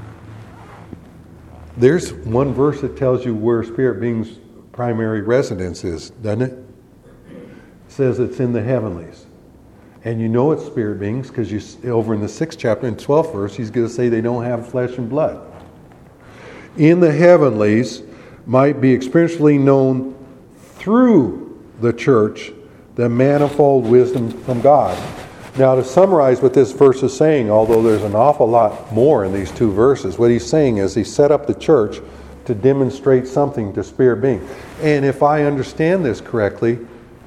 There's one verse that tells you where spirit beings' primary residence is, doesn't it? says it's in the heavenlies. And you know it's spirit beings because you over in the sixth chapter and twelfth verse, he's going to say they don't have flesh and blood. In the heavenlies might be experientially known through the church the manifold wisdom from God. Now, to summarize what this verse is saying, although there's an awful lot more in these two verses, what he's saying is he set up the church to demonstrate something to spirit beings. And if I understand this correctly,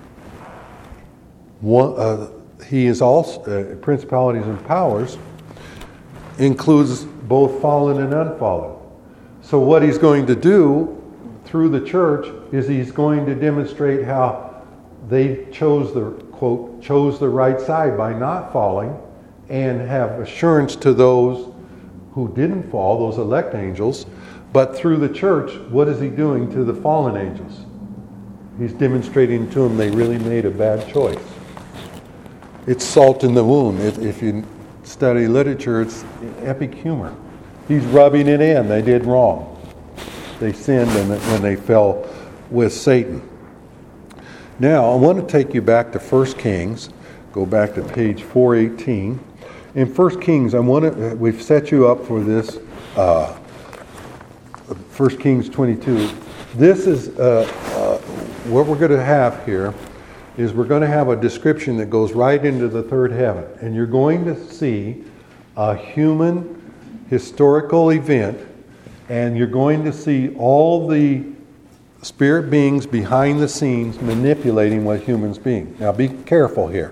one, uh, he is also, uh, principalities and powers includes both fallen and unfallen. So what he's going to do through the church is he's going to demonstrate how they chose the, quote, chose the right side by not falling, and have assurance to those who didn't fall, those elect angels. But through the church, what is he doing to the fallen angels? He's demonstrating to them they really made a bad choice. It's salt in the wound. If, if you study literature, it's epic humor. He's rubbing it in. They did wrong. They sinned when they fell with Satan. Now, I want to take you back to First Kings. Go back to page four eighteen. In First Kings, I want to, we've set you up for this. Uh, First Kings twenty-two. This is uh, uh, what we're going to have here. Is we're going to have a description that goes right into the third heaven, and you're going to see a human historical event, and you're going to see all the spirit beings behind the scenes manipulating what humans being. Now be careful here.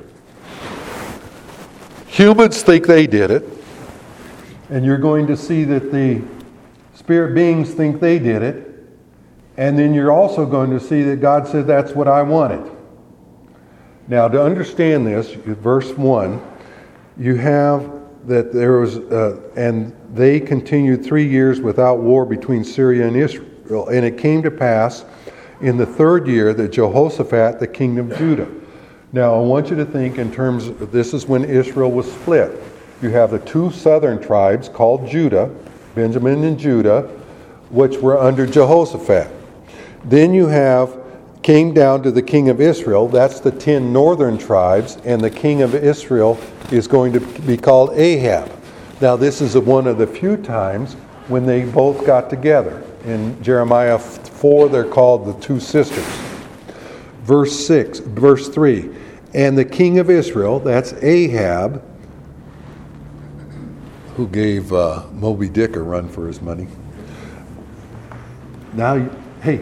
Humans think they did it, and you're going to see that the spirit beings think they did it, and then you're also going to see that God said that's what I wanted. Now, to understand this, verse one, you have that there was, uh, and they continued three years without war between Syria and Israel. And it came to pass in the third year that Jehoshaphat, the king of Judah. Now, I want you to think in terms of, this is when Israel was split. You have the two southern tribes called Judah, Benjamin and Judah, which were under Jehoshaphat. Then you have came down to the king of Israel. That's the ten northern tribes, and the king of Israel is going to be called Ahab. Now, this is one of the few times when they both got together. In Jeremiah four, they're called the two sisters. Verse six, verse three, and the king of Israel, that's Ahab, who gave uh, Moby Dick a run for his money. Now, hey,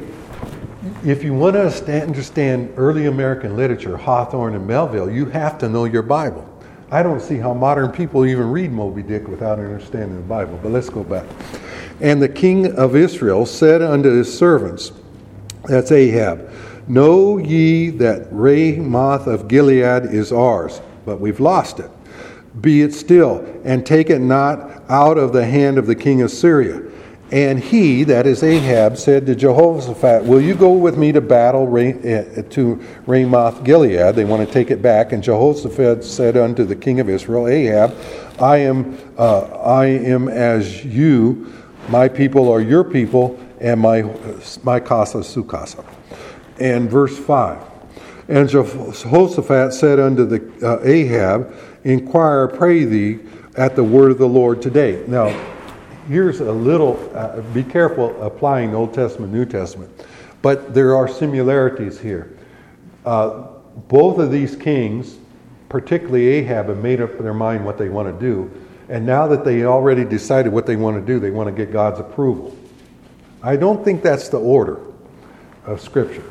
if you want to understand early American literature, Hawthorne and Melville, you have to know your Bible. I don't see how modern people even read Moby Dick without understanding the Bible, but let's go back. And the king of Israel said unto his servants, that's Ahab, know ye that Ramoth of Gilead is ours, but we've lost it. Be it still, and take it not out of the hand of the king of Syria. And he, that is Ahab, said to Jehoshaphat, will you go with me to battle to Ramoth Gilead? They want to take it back. And Jehoshaphat said unto the king of Israel, Ahab, I am uh, I am as you, my people are your people, and my my casa sukasa. And verse five. And Jehoshaphat said unto the uh, Ahab, inquire, pray thee, at the word of the Lord today. Now, here's a little, uh, be careful applying Old Testament, New Testament, but there are similarities here. Uh, both of these kings, particularly Ahab, have made up their mind what they want to do, and now that they already decided what they want to do, they want to get God's approval. I don't think that's the order of Scripture.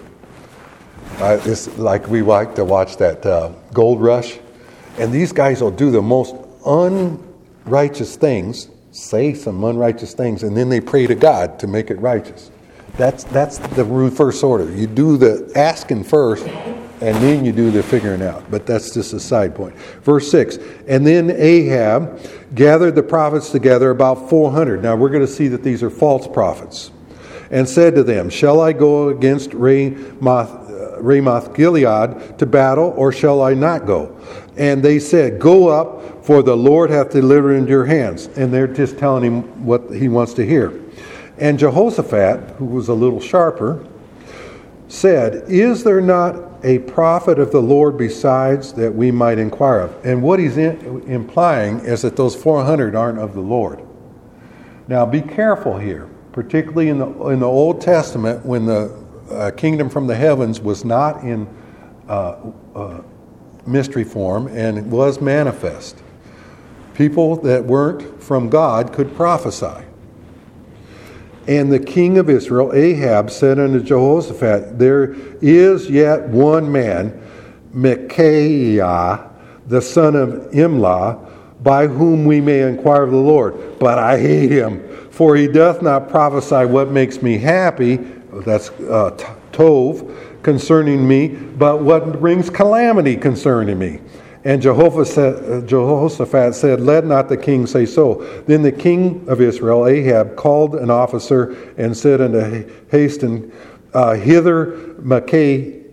Uh, it's like we like to watch that uh, Gold Rush, and these guys will do the most unrighteous things, say some unrighteous things, and then they pray to God to make it righteous. That's that's the reverse order. You do the asking first, and then you do the figuring out. But that's just a side point. Verse six, and then Ahab gathered the prophets together, about four hundred. Now we're going to see that these are false prophets. And said to them, shall I go against Ramoth, uh, Ramoth Gilead to battle, or shall I not go? And they said, go up, for the Lord hath delivered into your hands. And they're just telling him what he wants to hear. And Jehoshaphat, who was a little sharper, said, is there not a prophet of the Lord besides that we might inquire of. And what he's in, implying is that those four hundred aren't of the Lord. Now be careful here, particularly in the in the Old Testament when the uh, kingdom from the heavens was not in uh, uh, mystery form and was manifest. People that weren't from God could prophesy. And the king of Israel, Ahab, said unto Jehoshaphat, there is yet one man, Micaiah, the son of Imlah, by whom we may inquire of the Lord. But I hate him, for he doth not prophesy what makes me happy, that's uh, tov, concerning me, but what brings calamity concerning me. And Jehoshaphat said, let not the king say so. Then the king of Israel, Ahab, called an officer and said unto Hasten, uh, hither Micaiah,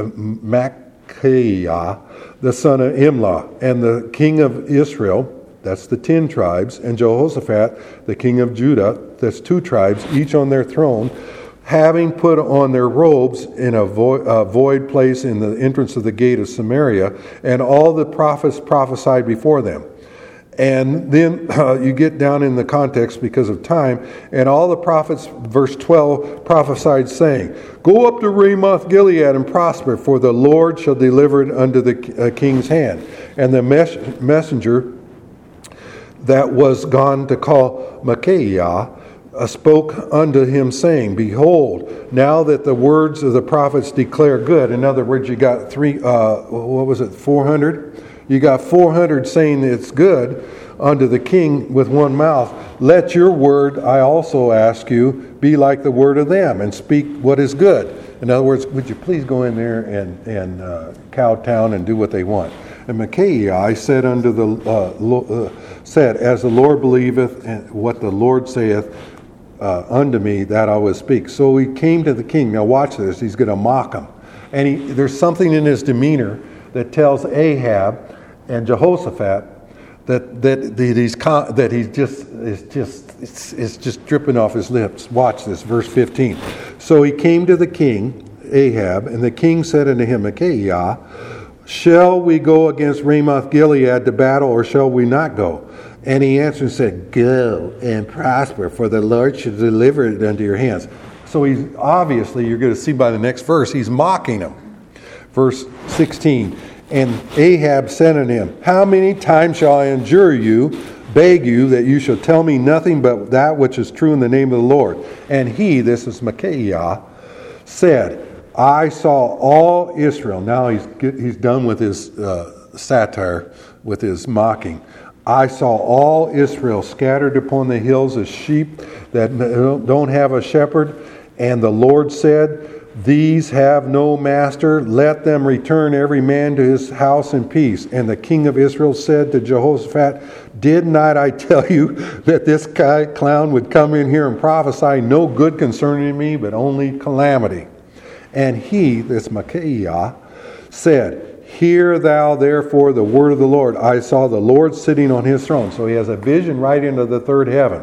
Micaiah, the son of Imlah, and the king of Israel, that's the ten tribes, and Jehoshaphat, the king of Judah, that's two tribes, each on their throne, having put on their robes in a void, uh, void place in the entrance of the gate of Samaria, and all the prophets prophesied before them. And then uh, you get down in the context because of time, and all the prophets, verse twelve, prophesied, saying, go up to Ramoth Gilead and prosper, for the Lord shall deliver it unto the uh, king's hand. And the mes- messenger that was gone to call Micaiah Uh, spoke unto him, saying, behold, now that the words of the prophets declare good. In other words, you got three, uh, what was it, four hundred? You got four hundred saying it's good unto the king with one mouth. Let your word, I also ask you, be like the word of them, and speak what is good. In other words, would you please go in there and, and uh, Cowtown and do what they want? And Micaiah, I said unto the, uh, lo, uh, said, as the Lord believeth, and what the Lord saith, Uh, unto me, that I will speak. So he came to the king. Now watch this. He's going to mock him. And he, there's something in his demeanor that tells Ahab and Jehoshaphat that that, that he's that he's just is just it's, it's just dripping off his lips. Watch this, verse fifteen. So he came to the king, Ahab, and the king said unto him, Micaiah, shall we go against Ramoth Gilead to battle, or shall we not go? And he answered and said, go and prosper, for the Lord should deliver it unto your hands. So he's obviously, you're going to see by the next verse, he's mocking him. Verse sixteen, and Ahab said unto him, how many times shall I endure you, beg you, that you shall tell me nothing but that which is true in the name of the Lord? And he, this is Micaiah, said, I saw all Israel. Now he's he's done with his uh, satire, with his mocking. I saw all Israel scattered upon the hills as sheep that don't have a shepherd. And the Lord said, these have no master. Let them return every man to his house in peace. And the king of Israel said to Jehoshaphat, did not I tell you that this guy clown would come in here and prophesy no good concerning me, but only calamity? And he, this Micaiah, said, hear thou therefore the word of the Lord. I saw the Lord sitting on his throne. So he has a vision right into the third heaven.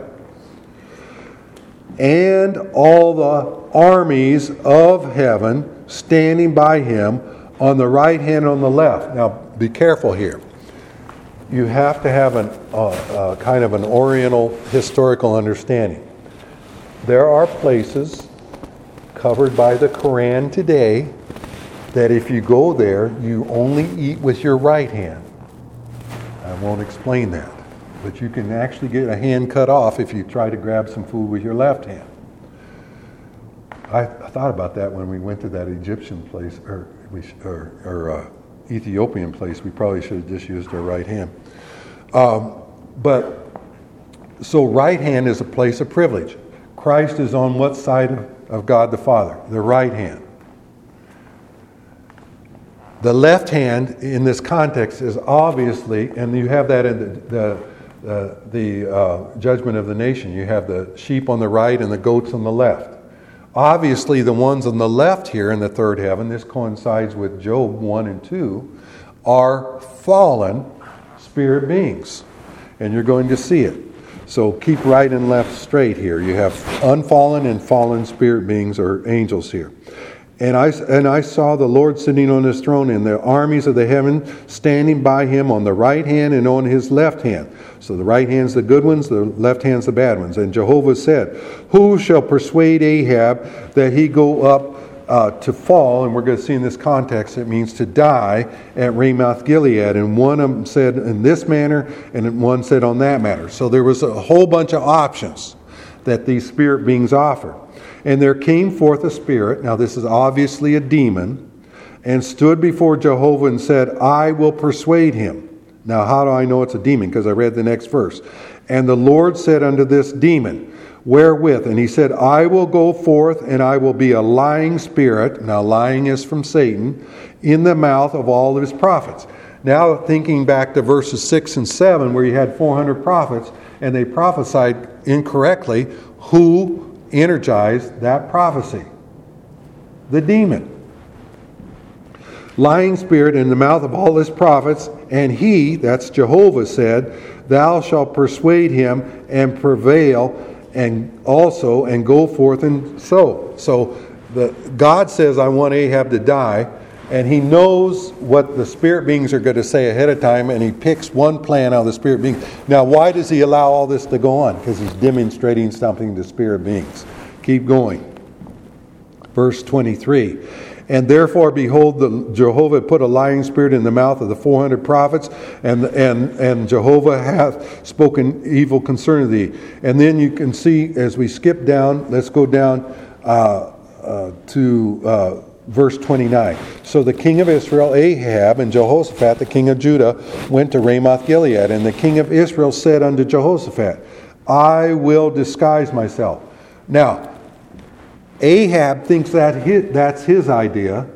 And all the armies of heaven standing by him on the right hand and on the left. Now be careful here. You have to have an uh, uh, kind of an Oriental historical understanding. There are places covered by the Quran today that if you go there, you only eat with your right hand. I won't explain that. But you can actually get a hand cut off if you try to grab some food with your left hand. I, I thought about that when we went to that Egyptian place, or, we, or, or uh, Ethiopian place. We probably should have just used our right hand. Um, but, so right hand is a place of privilege. Christ is on what side of, of God the Father? The right hand. The left hand in this context is obviously, and you have that in the the, uh, the uh, judgment of the nation. You have the sheep on the right and the goats on the left. Obviously, the ones on the left here in the third heaven, this coincides with Job one and two, are fallen spirit beings. And you're going to see it. So keep right and left straight here. You have unfallen and fallen spirit beings or angels here. And I, and I saw the Lord sitting on his throne, and the armies of the heaven standing by him on the right hand and on his left hand. So the right hand's the good ones, the left hand's the bad ones. And Jehovah said, who shall persuade Ahab that he go up uh, to fall? And we're going to see in this context it means to die at Ramoth Gilead. And one of them said in this manner, and one said on that manner. So there was a whole bunch of options that these spirit beings offered. And there came forth a spirit, now this is obviously a demon, and stood before Jehovah and said, I will persuade him. Now how do I know it's a demon? Because I read the next verse. And the Lord said unto this demon, wherewith? And he said, I will go forth, and I will be a lying spirit. Now lying is from Satan, in the mouth of all of his prophets. Now thinking back to verses six and seven, where you had four hundred prophets, and they prophesied incorrectly, who energized that prophecy? The demon. Lying spirit in the mouth of all his prophets, and he, that's Jehovah, said, thou shalt persuade him and prevail, and also and go forth and sow. So the God says, I want Ahab to die, and he knows what the spirit beings are going to say ahead of time, and he picks one plan out of the spirit beings. Now, why does he allow all this to go on? Because he's demonstrating something to spirit beings. Keep going. Verse twenty-three. And therefore, behold, the, Jehovah put a lying spirit in the mouth of the four hundred prophets, and, and, and Jehovah hath spoken evil concerning thee. And then you can see, as we skip down, let's go down uh, uh, to... Uh, Verse twenty-nine. So the king of Israel, Ahab, and Jehoshaphat, the king of Judah, went to Ramoth Gilead. And the king of Israel said unto Jehoshaphat, I will disguise myself. Now, Ahab thinks that his, that's his idea.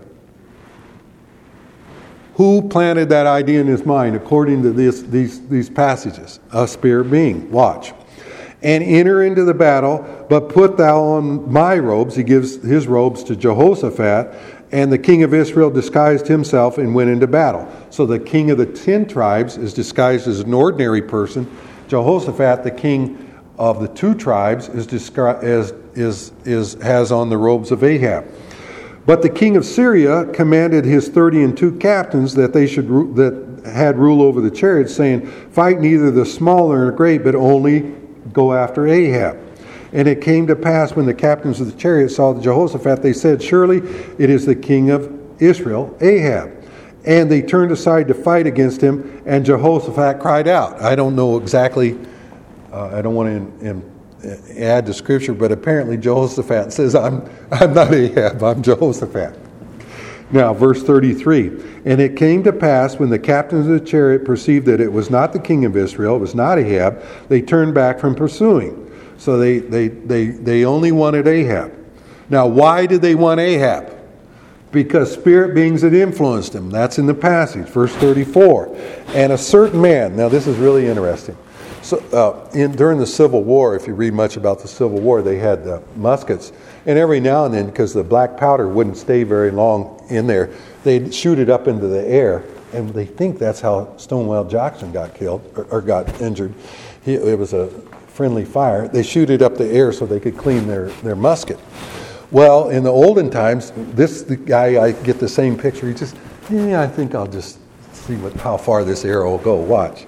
Who planted that idea in his mind according to this, these, these passages? A spirit being. Watch. And enter into the battle, but put thou on my robes. He gives his robes to Jehoshaphat, and the king of Israel disguised himself and went into battle. So the king of the ten tribes is disguised as an ordinary person. Jehoshaphat, the king of the two tribes, is descri- is, is, is has on the robes of Ahab. But the king of Syria commanded his thirty and two captains that they should ru- that had rule over the chariots, saying, fight neither the small nor the great, but only go after Ahab. And it came to pass when the captains of the chariots saw Jehoshaphat, they said, surely it is the king of Israel, Ahab. And they turned aside to fight against him, and Jehoshaphat cried out. I don't know exactly, uh, I don't want to in, in, add to scripture, but apparently Jehoshaphat says, I'm, I'm not Ahab, I'm Jehoshaphat. Now, verse thirty-three. And it came to pass when the captains of the chariot perceived that it was not the king of Israel, it was not Ahab, they turned back from pursuing. So they, they, they, they only wanted Ahab. Now, why did they want Ahab? Because spirit beings had influenced him. That's in the passage, verse thirty-four. And a certain man, now this is really interesting. So uh, in, during the Civil War, if you read much about the Civil War, they had uh, muskets. And every now and then, because the black powder wouldn't stay very long in there, they'd shoot it up into the air. And they think that's how Stonewall Jackson got killed or, or got injured. He, it was a friendly fire. They shoot it up the air so they could clean their, their musket. Well, in the olden times, this the guy, I get the same picture. He just, yeah, I think I'll just see what how far this arrow will go. Watch.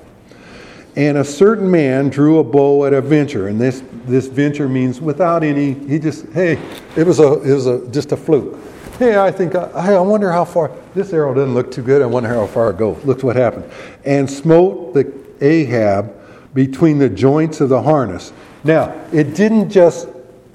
And a certain man drew a bow at a venture, and this this venture means without any. He just hey, it was a it was a just a fluke. Hey, I think I, I wonder how far this arrow doesn't look too good. I wonder how far it goes. Look what happened. And smote the Ahab between the joints of the harness. Now it didn't just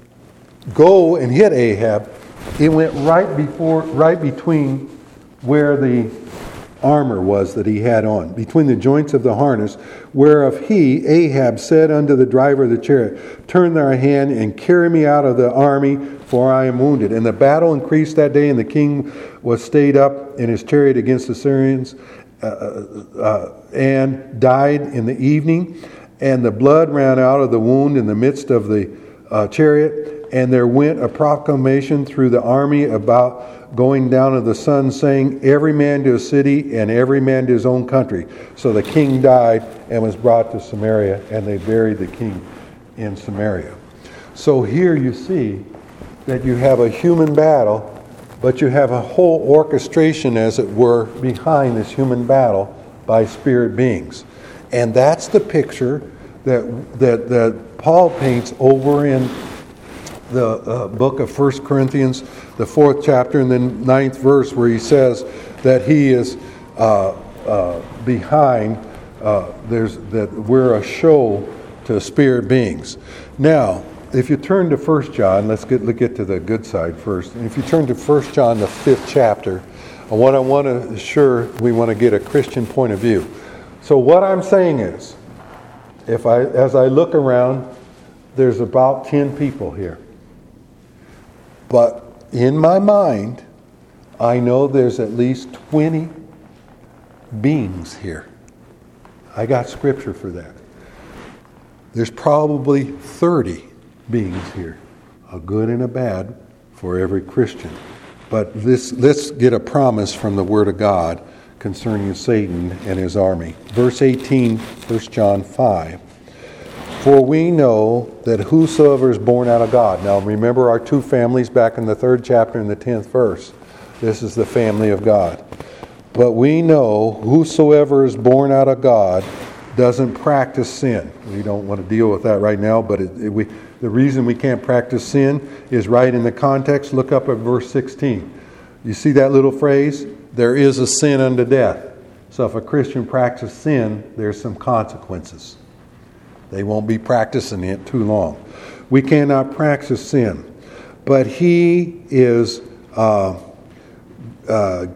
go and hit Ahab. It went right before, right between where the armor was that he had on, between the joints of the harness, whereof he, Ahab, said unto the driver of the chariot, turn thy hand and carry me out of the army, for I am wounded. And the battle increased that day, and the king was stayed up in his chariot against the Syrians, uh, uh, and died in the evening. And the blood ran out of the wound in the midst of the uh, chariot, and there went a proclamation through the army about going down to the sun, saying, every man to his city and every man to his own country. So the king died and was brought to Samaria, and they buried the king in Samaria. So here you see that you have a human battle but you have a whole orchestration, as it were, behind this human battle by spirit beings. And that's the picture that that, that Paul paints over in the uh, book of First Corinthians, the fourth chapter, and then ninth verse, where he says that he is uh, uh, behind, uh, there's that we're a show to spirit beings. Now, if you turn to First John, let's get let's get to the good side first. And if you turn to First John, the fifth chapter, what I want to assure, we want to get a Christian point of view. So what I'm saying is, if I, as I look around, there's about ten people here. But in my mind, I know there's at least twenty beings here. I got scripture for that. There's probably thirty beings here, a good and a bad for every Christian. But this, let's get a promise from the Word of God concerning Satan and his army. Verse eighteen, First John five. For we know that whosoever is born out of God. Now remember our two families back in the third chapter and the tenth verse. This is the family of God. But we know whosoever is born out of God doesn't practice sin. We don't want to deal with that right now, but it, it, we, the reason we can't practice sin is right in the context. Look up at verse sixteen. You see that little phrase? There is a sin unto death. So if a Christian practices sin, there's some consequences. They won't be practicing it too long. We cannot practice sin. But he is uh, uh,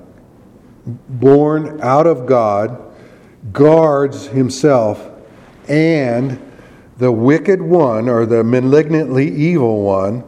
born out of God, guards himself, and the wicked one, or the malignantly evil one,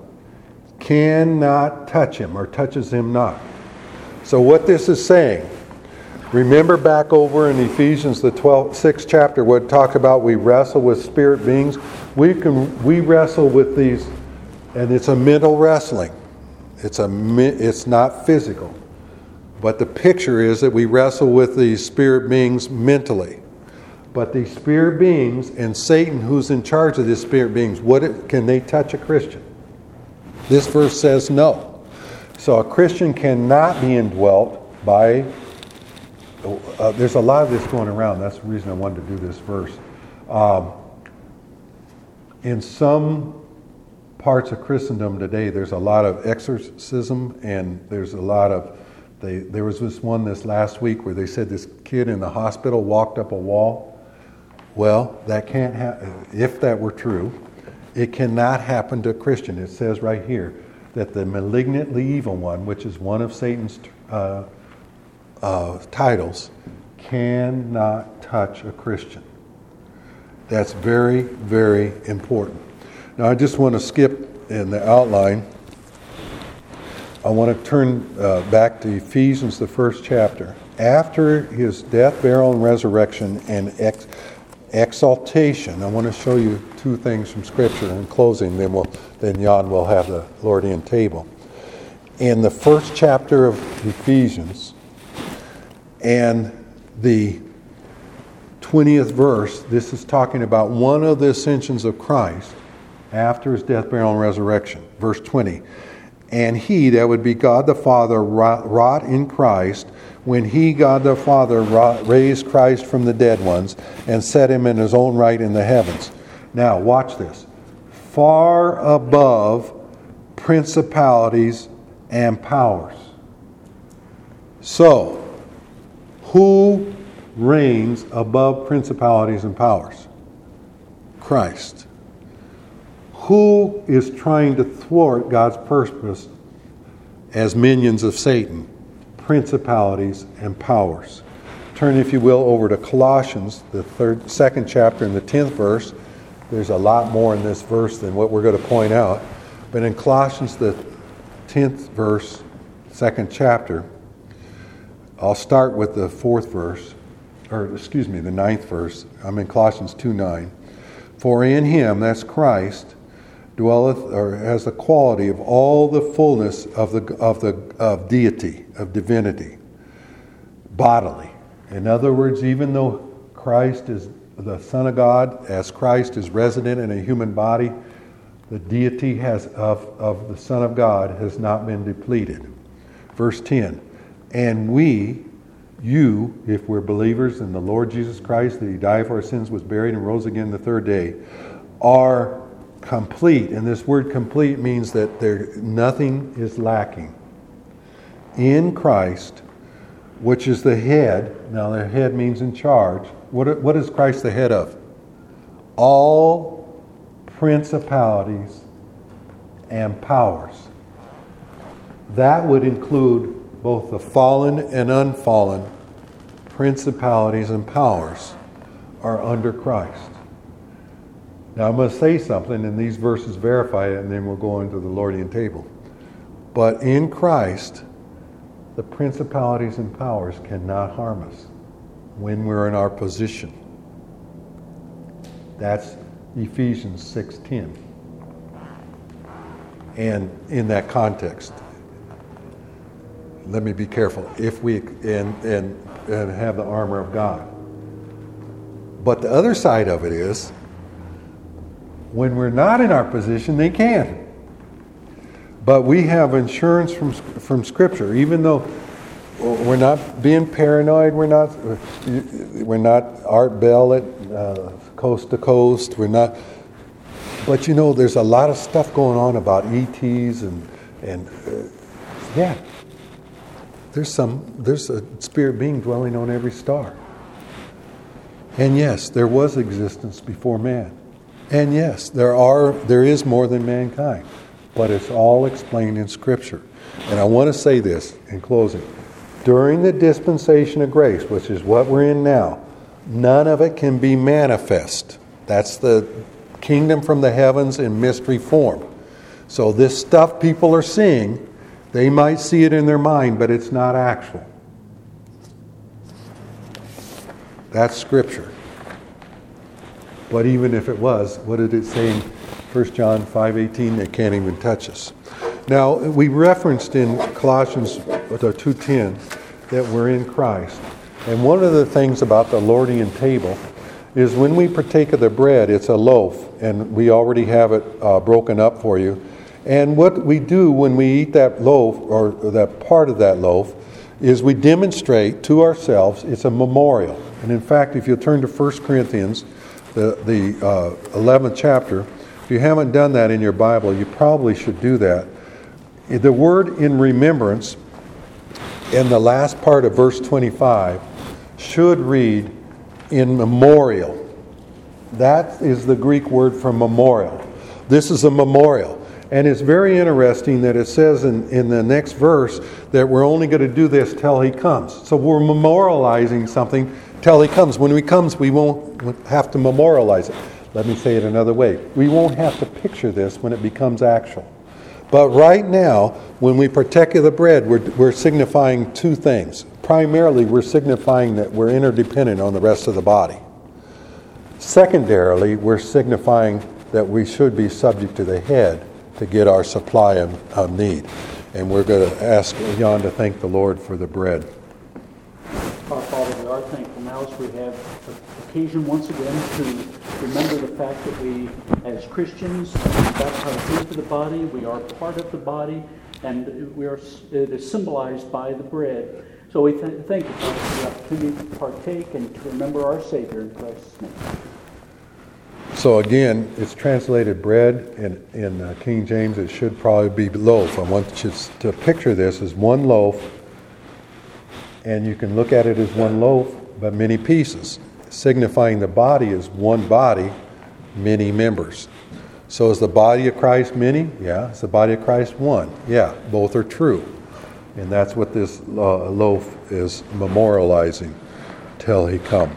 cannot touch him, or touches him not. So what this is saying, remember back over in Ephesians, the twelfth, sixth chapter, where it talked about we wrestle with spirit beings. We can we wrestle with these, and it's a mental wrestling. It's a it's not physical, but the picture is that we wrestle with these spirit beings mentally. But these spirit beings and Satan, who's in charge of these spirit beings, what it, can they touch a Christian? This verse says no. So a Christian cannot be indwelt by. Uh, there's a lot of this going around. That's the reason I wanted to do this verse. Um, in some parts of Christendom today, there's a lot of exorcism, and there's a lot of. They, there was this one this last week where they said this kid in the hospital walked up a wall. Well, that can't happen. If that were true, it cannot happen to a Christian. It says right here that the malignantly evil one, which is one of Satan's uh, uh, titles, cannot touch a Christian. That's very, very important. Now, I just want to skip in the outline. I want to turn uh, back to Ephesians, the first chapter. After his death, burial, and resurrection, and ex- exaltation, I want to show you two things from Scripture. In closing, then we'll, then Jan will have the Lordian table. In the first chapter of Ephesians, and the twentieth verse, this is talking about one of the ascensions of Christ after his death, burial, and resurrection. Verse twenty. And he, that would be God the Father, wrought in Christ, when he, God the Father, raised Christ from the dead ones and set him in his own right in the heavens. Now, watch this. Far above principalities and powers. So, who reigns above principalities and powers? Christ. Who is trying to thwart God's purpose as minions of Satan? Principalities and powers. Turn, if you will, over to Colossians, the third, second chapter and the tenth verse. There's a lot more in this verse than what we're going to point out. But in Colossians, the tenth verse, second chapter, I'll start with the fourth verse, or excuse me, the ninth verse. I'm in Colossians two nine. For in him, that's Christ, dwelleth, or has the quality of all the fullness of the of the of deity, of divinity, bodily. In other words, even though Christ is the Son of God, as Christ is resident in a human body, the deity has of, of the Son of God has not been depleted. Verse ten. And we, you, if we're believers in the Lord Jesus Christ, that He died for our sins, was buried, and rose again the third day, are complete. And this word complete means that there nothing is lacking. In Christ, which is the head. Now, the head means in charge. What, what is Christ the head of? All principalities and powers. That would include both the fallen and unfallen principalities and powers are under Christ. Now I'm going to say something, and these verses verify it, and then we'll go into the Lordian table. But in Christ, the principalities and powers cannot harm us when we're in our position. That's Ephesians six ten. And in that context, let me be careful. If we and and and have the armor of God. But the other side of it is, when we're not in our position, they can. But we have insurance from from Scripture, even though we're not being paranoid. We're not. We're not Art Bell at uh, Coast to Coast. We're not. But you know, there's a lot of stuff going on about E Ts and and uh, yeah. There's some. There's a spirit being dwelling on every star. And yes, there was existence before man. And yes, there are. There is more than mankind. But it's all explained in Scripture. And I want to say this in closing. During the dispensation of grace, which is what we're in now, none of it can be manifest. That's the kingdom from the heavens in mystery form. So this stuff people are seeing, they might see it in their mind, but it's not actual. That's Scripture. But even if it was, what did it say in First John five eighteen? They can't even touch us. Now, we referenced in Colossians two ten that we're in Christ. And one of the things about the Lordian table is when we partake of the bread, it's a loaf, and we already have it uh, broken up for you. And what we do when we eat that loaf, or that part of that loaf, is we demonstrate to ourselves it's a memorial. And in fact, if you'll turn to First Corinthians, the, the uh, eleventh chapter, if you haven't done that in your Bible, you probably should do that. The word in remembrance in the last part of verse twenty-five should read in memorial. That is the Greek word for memorial. This is a memorial. And it's very interesting that it says in, in the next verse that we're only going to do this till He comes. So we're memorializing something till He comes. When He comes, we won't have to memorialize it. Let me say it another way. We won't have to picture this when it becomes actual. But right now, when we partake of the bread, we're, we're signifying two things. Primarily, we're signifying that we're interdependent on the rest of the body. Secondarily, we're signifying that we should be subject to the head to get our supply of, of need. And we're going to ask Jan to thank the Lord for the bread. Our Father, we are thankful now as we have occasion once again to remember the fact that we, as Christians, baptized into the body, we are part of the body, and we are it is symbolized by the bread. So we th- thank you, Father, for the opportunity to partake and to remember our Savior in Christ's name. So again, it's translated bread. In, in uh, King James, it should probably be loaf. I want you to picture this as one loaf, and you can look at it as one loaf, but many pieces, signifying the body is one body, many members. So is the body of Christ many? Yeah. Is the body of Christ one? Yeah. Both are true. And that's what this uh, loaf is memorializing till He come.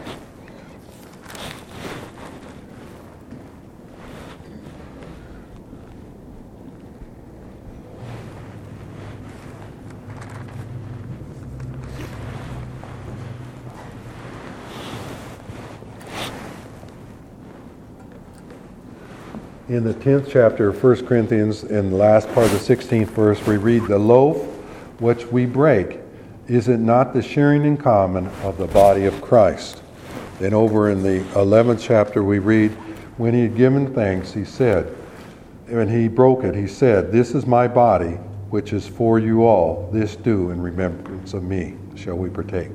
In the tenth chapter of First Corinthians, in the last part of the sixteenth verse, we read, "The loaf which we break, is it not the sharing in common of the body of Christ?" Then over in the eleventh chapter we read, "When He had given thanks, He said," when He broke it, He said, "This is my body, which is for you all. This do in remembrance of me. Shall we partake?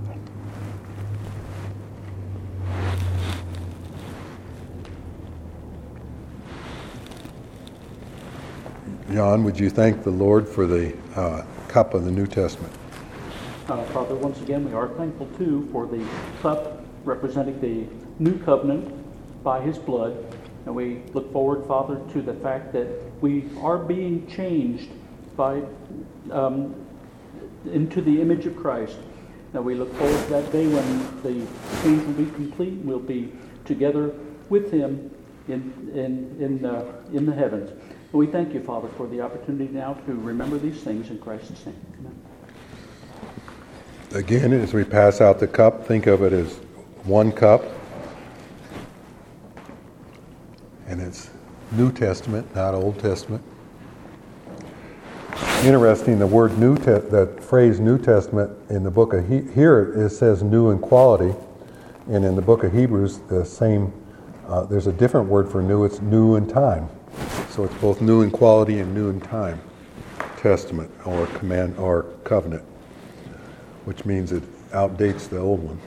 Jan, would you thank the Lord for the uh, cup of the New Testament? Uh, Father, once again, we are thankful too for the cup representing the new covenant by his blood. And we look forward, Father, to the fact that we are being changed by um, into the image of Christ. Now we look forward to that day when the change will be complete. We'll be together with him in in in, uh, in the heavens. And we thank you, Father, for the opportunity now to remember these things in Christ's name. Amen. Again, as we pass out the cup, think of it as one cup. And it's New Testament, not Old Testament. Interesting, the word New Te- the phrase New Testament in the book of he- here it says new in quality, and in the book of Hebrews the same. Uh, there's a different word for new. It's new in time. So it's both new in quality and new in time. Testament or command or covenant, which means it outdates the old one.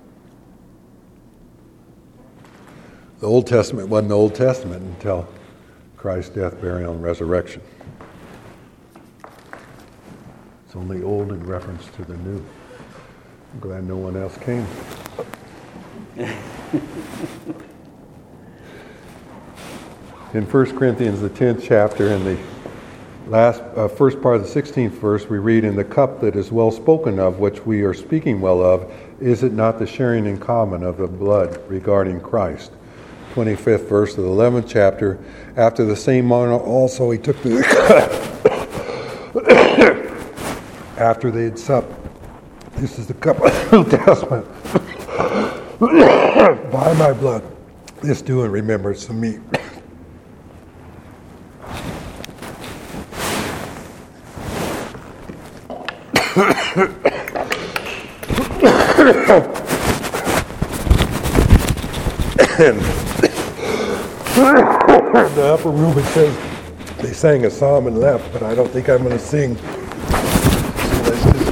The Old Testament wasn't the Old Testament until Christ's death, burial, and resurrection. It's only old in reference to the new. I'm glad no one else came. In First Corinthians, the tenth chapter, in the last uh, first part of the sixteenth verse, we read, "In the cup that is well spoken of, which we are speaking well of, is it not the sharing in common of the blood regarding Christ?" twenty-fifth verse of the eleventh chapter, "After the same manner also he took the cup after they had supped. This is the cup of the New Testament. By my blood, this do in remembrance of me." And in the upper room it says they sang a psalm and left, but I don't think I'm going to sing. So let's just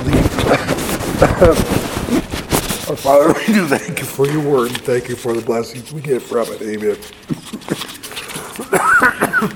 leave. Our Father, we do thank you for your word and thank you for the blessings we get from it. Amen.